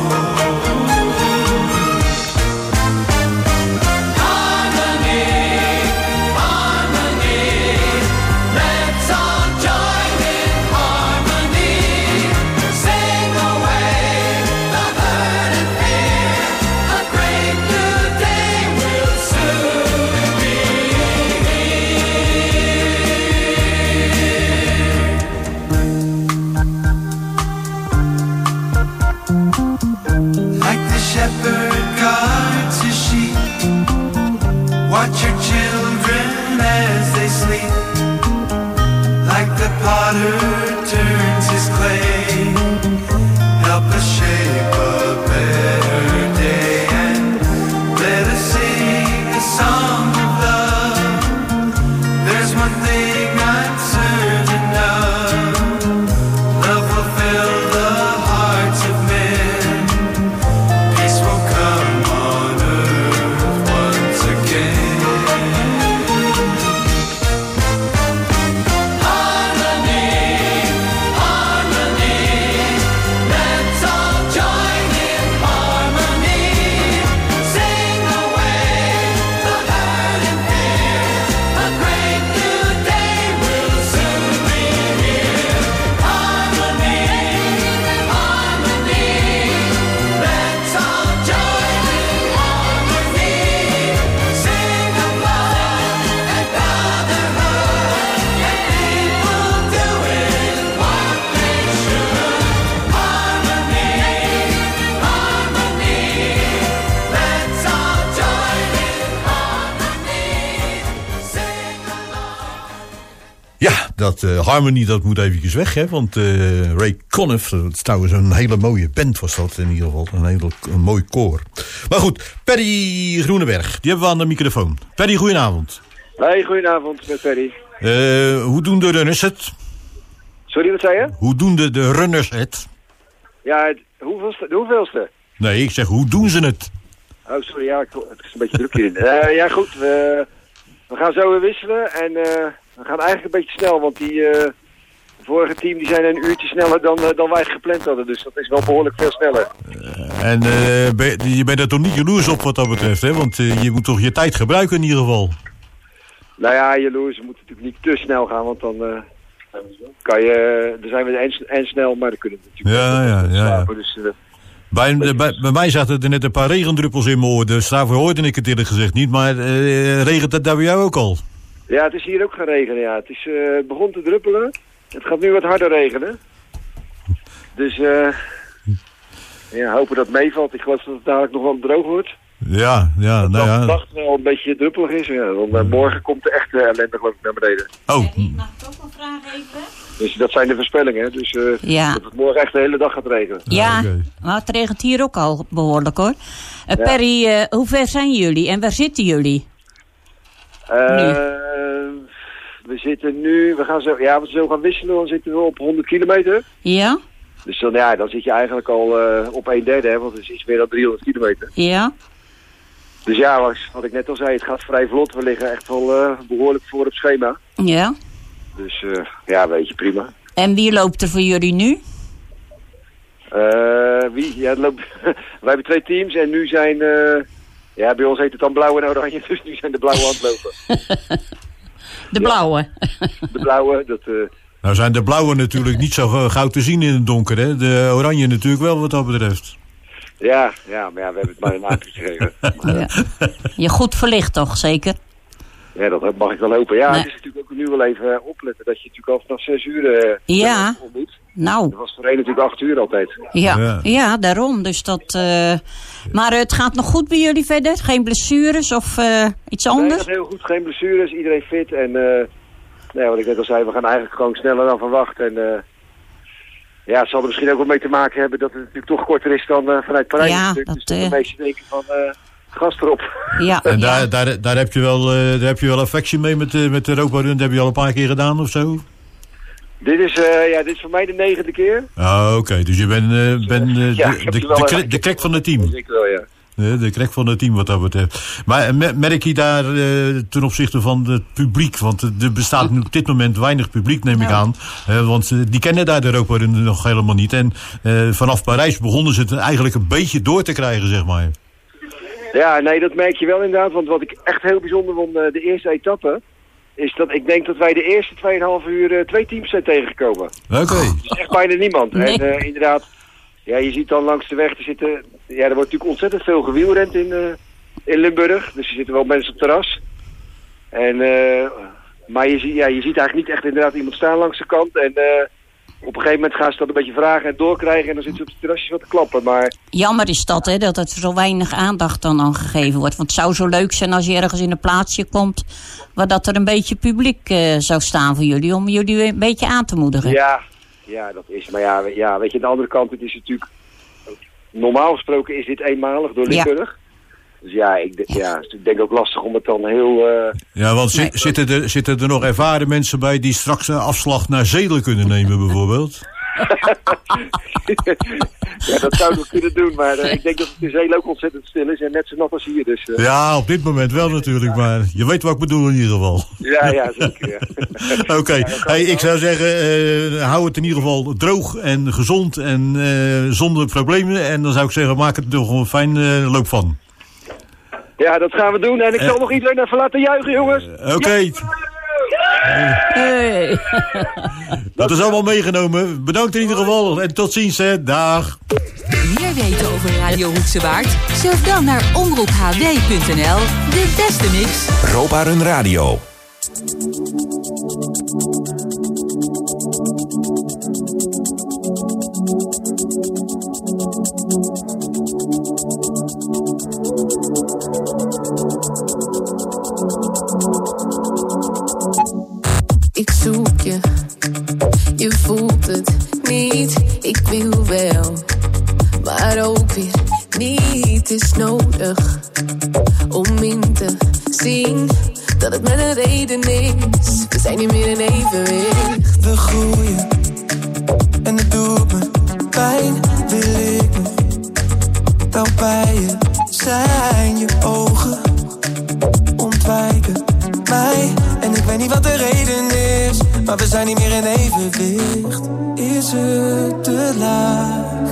Shepherd guards his sheep. Watch your children as they sleep. Like the potter turns his clay. Help us shape a better day. And let us sing a song of love. There's one thing I'm certain of. Love will fill the hearts of men. Dat uh, Harmony, dat moet eventjes weg, hè? Want uh, Ray Conniff, dat is trouwens een hele mooie band was dat in ieder geval. Een hele een mooi koor. Maar goed, Perry Groeneberg, die hebben we aan de microfoon. Perry, goedenavond. Hey, goedenavond met Perry. Uh, hoe doen de runners het? Sorry, wat zei je? Hoe doen de, de runners het? Ja, het, hoeveelste, de hoeveelste? Nee, ik zeg, hoe doen ze het? Oh, sorry, ja, ik, het is een beetje druk hierin. Uh, ja, goed, we, we gaan zo weer wisselen en uh, we gaan eigenlijk een beetje snel, want die uh, vorige team die zijn een uurtje sneller dan, uh, dan wij gepland hadden, dus dat is wel behoorlijk veel sneller. Uh, en uh, ben, je bent er toch niet jaloers op wat dat betreft, hè? Want uh, je moet toch je tijd gebruiken in ieder geval. Nou ja, jaloers, we moeten natuurlijk niet te snel gaan, want dan uh, kan je, dan zijn we en, en snel, maar dan kunnen we natuurlijk ja, ja, ja, slapen, ja. dus... Uh, Bij, bij, bij mij zaten er net een paar regendruppels in mijn oor, dus daarvoor hoorde ik het eerlijk gezegd niet. Maar uh, regent het daar bij jou ook al? Ja, het is hier ook gaan regenen, ja. Het is, uh, het begon te druppelen. Het gaat nu wat harder regenen. Dus, eh... Uh, ja, hopen dat het meevalt. Ik geloof dat het dadelijk nog wel droog wordt. Ja, ja, nou ja. Dat de nacht wel een beetje druppelig is. Ja, want uh, morgen komt de echte ellende geloof ik naar beneden. Oh. Mag ik ook een vraag even? Dus dat zijn de voorspellingen. Dus uh, ja. dat het morgen echt de hele dag gaat regenen. Ja, okay. Maar het regent hier ook al behoorlijk hoor. Uh, ja. Perry, uh, hoe ver zijn jullie en waar zitten jullie? Uh, we zitten nu, we gaan zo, ja, we zo gaan wisselen, dan zitten we op honderd kilometer. Ja. Dus dan, ja, dan zit je eigenlijk al uh, op een derde, hè, want het is iets meer dan driehonderd kilometer. Ja. Dus ja, wat, wat ik net al zei, het gaat vrij vlot. We liggen echt wel uh, behoorlijk voor op schema. Ja. Dus uh, ja, weet je, prima. En wie loopt er voor jullie nu? Uh, wie? Ja, het loopt... Wij hebben twee teams en nu zijn... Uh... Ja, bij ons heet het dan blauw en oranje, dus nu zijn de blauwe aan het lopen. De blauwe? Ja, de blauwe, dat... Uh... Nou zijn de blauwe natuurlijk niet zo gauw te zien in het donker, hè? De oranje natuurlijk wel, wat dat betreft. Ja, ja, maar ja, we hebben het maar een naam gegeven. Maar, ja. Je goed verlicht toch, zeker? Ja, dat mag ik wel hopen. Ja, nee. Het is natuurlijk ook nu wel even opletten dat je natuurlijk al vanaf zes uur... Uh, ja, nou. Dat was voorheen natuurlijk acht uur altijd. Ja, ja. ja daarom. Dus dat... Uh... Maar uh, het gaat nog goed bij jullie verder? Geen blessures of uh, iets anders? Nee, het gaat heel goed. Geen blessures. Iedereen fit. En uh, nee, wat ik net al zei, we gaan eigenlijk gewoon sneller dan verwacht. En uh, ja, het zal er misschien ook wel mee te maken hebben dat het natuurlijk toch korter is dan uh, vanuit Parijs. Ja, dus dat, dat de meesten denken van... Uh, gas erop. Ja. En daar, daar, daar, heb je wel, uh, daar heb je wel affectie mee met, uh, met de Europa Run. Dat heb je al een paar keer gedaan of zo? Dit is, uh, ja, dit is voor mij de negende keer. Ah, oké. Okay. Dus je bent uh, ben, uh, ja, de, de, de, de, de krek van het team. Zeker wel, ja. De, de krek van het team wat dat betreft. Maar merk je daar uh, ten opzichte van het publiek? Want er bestaat nu op dit moment weinig publiek, neem ik ja. aan. Uh, want uh, die kennen daar de Europa Run nog helemaal niet. En uh, vanaf Parijs begonnen ze het eigenlijk een beetje door te krijgen, zeg maar. Ja, nee, dat merk je wel inderdaad. Want wat ik echt heel bijzonder vond, uh, de eerste etappe... is dat ik denk dat wij de eerste tweeënhalf uur uh, twee teams zijn tegengekomen. Oké. Okay. Dus echt bijna niemand. Nee. En uh, inderdaad, ja, je ziet dan langs de weg, er zitten... Ja, er wordt natuurlijk ontzettend veel gewielrend in, uh, in Limburg. Dus er zitten wel mensen op het terras. En, uh, maar je, zie, ja, je ziet eigenlijk niet echt inderdaad iemand staan langs de kant. En... Uh, op een gegeven moment gaan ze dat een beetje vragen en doorkrijgen en dan zitten ze op de terrasjes wat te klappen. Maar... Jammer is dat, hè, dat het zo weinig aandacht dan aan gegeven wordt. Want het zou zo leuk zijn als je ergens in een plaatsje komt waar dat er een beetje publiek uh, zou staan voor jullie, om jullie een beetje aan te moedigen. Ja, ja dat is. Maar ja, ja, weet je, aan de andere kant, het is natuurlijk, normaal gesproken is dit eenmalig door Limburg. Ja. Dus ja ik, ja, ik denk ook lastig om het dan heel... Uh... Ja, want nee. zitten, er, zitten er nog ervaren mensen bij die straks een afslag naar Zelen kunnen nemen, bijvoorbeeld? Ja, dat zou ik nog kunnen doen, maar uh, ik denk dat het in Zelen ook ontzettend stil is en net zo nat als hier. Dus, uh... Ja, op dit moment wel natuurlijk, maar je weet wat ik bedoel in ieder geval. Ja, ja, zeker. Ja. Oké, okay. ja, hey, ik zou zeggen, uh, hou het in ieder geval droog en gezond en uh, zonder problemen. En dan zou ik zeggen, maak het er toch een fijn uh, loop van. Ja, dat gaan we doen. En ik zal uh, nog iedereen even laten juichen, jongens. Uh, Oké. Okay. Ja. Hey. Dat is allemaal meegenomen. Bedankt in ieder geval. En tot ziens, hè. Dag. Meer weten over Radio Hoekse Waard? Surf dan naar omroep h w punt n l. De beste mix. Europa Run Radio. Ik zoek je, je voelt het niet. Ik wil wel, maar ook weer niet. Is nodig om in te zien dat het met een reden is. We zijn niet meer in evenwicht. We groeien en het doet me pijn. Wil ik nog wel bij je zijn? maar we zijn niet meer in evenwicht. Is het te laat?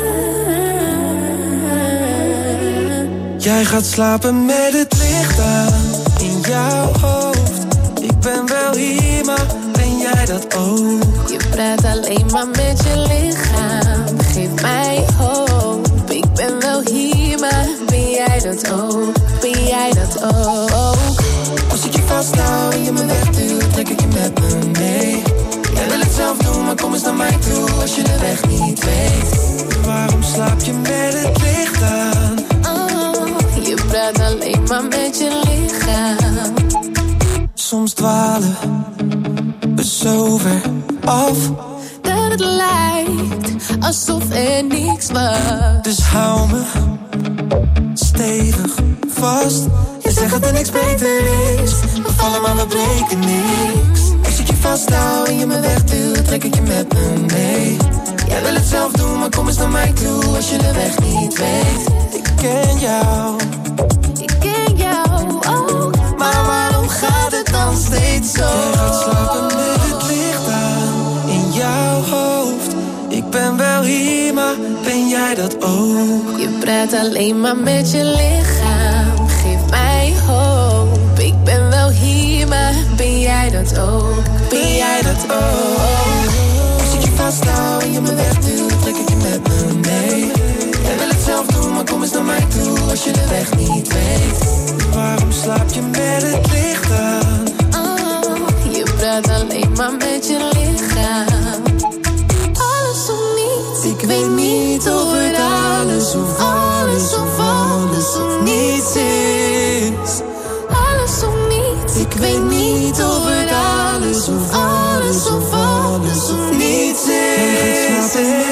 Jij gaat slapen met het licht aan in jouw hoofd. Ik ben wel hier, maar ben jij dat ook? Je praat alleen maar met je lichaam. Geef mij hoop. Ik ben wel hier, maar ben jij dat ook? Ben jij dat ook? Als ik je vasthoud en je me wegduwt, trek ik je met me mee. Jij wil het zelf doen, maar kom eens naar mij toe als je de weg niet weet. Waarom slaap je met het licht aan? Oh, je praat alleen maar met je lichaam. Soms dwalen we zo ver af dat het lijkt alsof er niks was. Dus hou me stevig vast. Je zegt dat er niks beter is. We vallen maar we breken niks. Als ik je vasthoud en je me wegduwt, trek ik je met me mee. Jij wil het zelf doen, maar kom eens naar mij toe als je de weg niet weet. Ik ken jou, ik ken jou ook. maar waarom gaat het dan steeds zo? Je gaat slapen met het licht aan in jouw hoofd. Ik ben wel hier, maar ben jij dat ook? Je praat alleen maar met je lichaam. Geef mij hoop. Ik ben wel hier, maar ben jij dat ook? Ben jij dat ook? Als ik je vasthoud en je me wegduwt, trek ik je met me mee. Jij wil het zelf doen, maar kom eens naar mij toe als je de weg niet weet. Waarom slaap je met het licht aan? Oh, je praat alleen maar met je lichaam. Alles of niets. Ik weet niet of het alles of alles of alles of niets is. Alles of niets. Ik weet niet of het alles of alles of alles of niets is.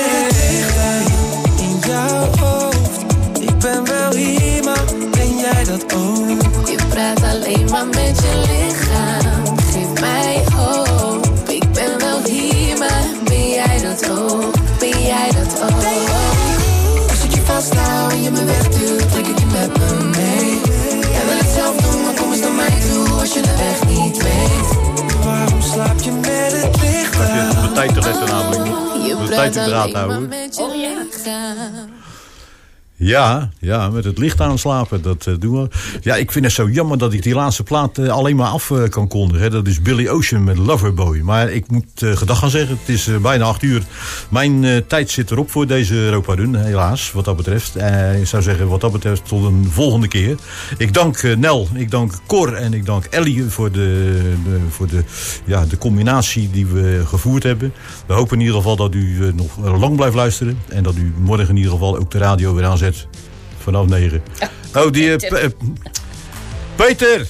In jouw hoofd. Ik ben wel hier, maar ben jij dat ook? Je praat alleen maar met je lichaam. Geef mij hoop. Ik ben wel hier, maar ben jij dat ook? Ben jij dat ook? Als ik je vasthoud en je me wegduwt, trek ik je met me mee. Jij wil het zelf doen, maar kom eens naar mij toe als je de weg niet weet. Waarom slaap je met het licht aan? Op de tijd te letten namelijk nog. Je Op de praat tijd te draad alleen maar houden. met je lichaam. Ja, ja, met het licht aanslapen, dat uh, doen we. Ja, ik vind het zo jammer dat ik die laatste plaat uh, alleen maar af uh, kan kondigen. Dat is Billy Ocean met Loverboy. Maar ik moet uh, gedag gaan zeggen, het is uh, bijna acht uur. Mijn uh, tijd zit erop voor deze Europa Run, helaas, wat dat betreft. Uh, ik zou zeggen, wat dat betreft, tot een volgende keer. Ik dank uh, Nel, ik dank Cor en ik dank Ellie voor de, de, voor de, ja, de combinatie die we gevoerd hebben. We hopen in ieder geval dat u uh, nog lang blijft luisteren. En dat u morgen in ieder geval ook de radio weer aanzet. Vanaf negen. Oh, die... Uh, Peter. P- Peter.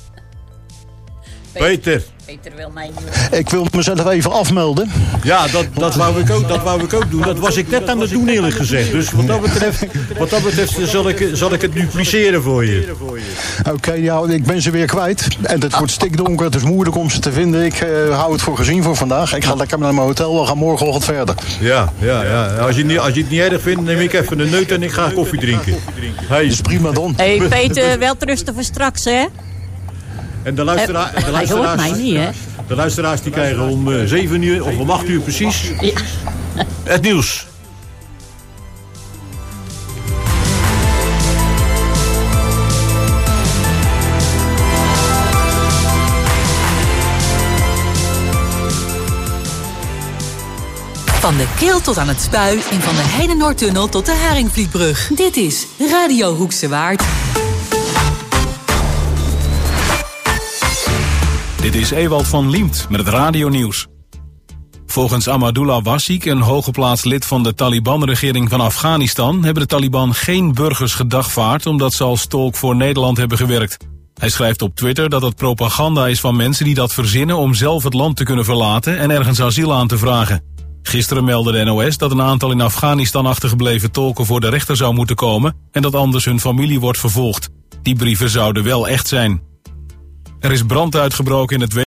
Peter. Peter wil mij niet. Ik wil mezelf even afmelden. Ja, dat, dat, wou ik ook, dat wou ik ook doen. Dat was ik net aan het doen, eerlijk gezegd. Dus wat dat betreft, wat dat betreft zal, ik, zal ik het dupliceren voor je. Oké, okay, ja, ik ben ze weer kwijt. En het wordt stikdonker, het is moeilijk om ze te vinden. Ik uh, hou het voor gezien voor vandaag. Ik ga lekker naar mijn hotel, we gaan morgenochtend verder. Ja, ja, ja. Als je, niet, als je het niet erg vindt, neem ik even een neut en ik ga koffie drinken. Hey. Dat is prima, Don. Hé hey, Peter, wel rusten voor straks, hè? En de, luistera- uh, de luisteraars, mij niet, hè? De luisteraars die krijgen om uh, zeven uur of om acht uur precies ja. het nieuws. Van de Keel tot aan het Spui en van de Heide-Noordtunnel tot de Haringvlietbrug. Dit is Radio Hoekse Waard. Dit is Ewald van Liemt met het radionieuws. Volgens Ahmadullah Wasik, een hooggeplaatst lid van de Taliban-regering van Afghanistan, hebben de Taliban geen burgers gedagvaard omdat ze als tolk voor Nederland hebben gewerkt. Hij schrijft op Twitter dat het propaganda is van mensen die dat verzinnen om zelf het land te kunnen verlaten en ergens asiel aan te vragen. Gisteren meldde de N O S dat een aantal in Afghanistan achtergebleven tolken voor de rechter zou moeten komen en dat anders hun familie wordt vervolgd. Die brieven zouden wel echt zijn. Er is brand uitgebroken in het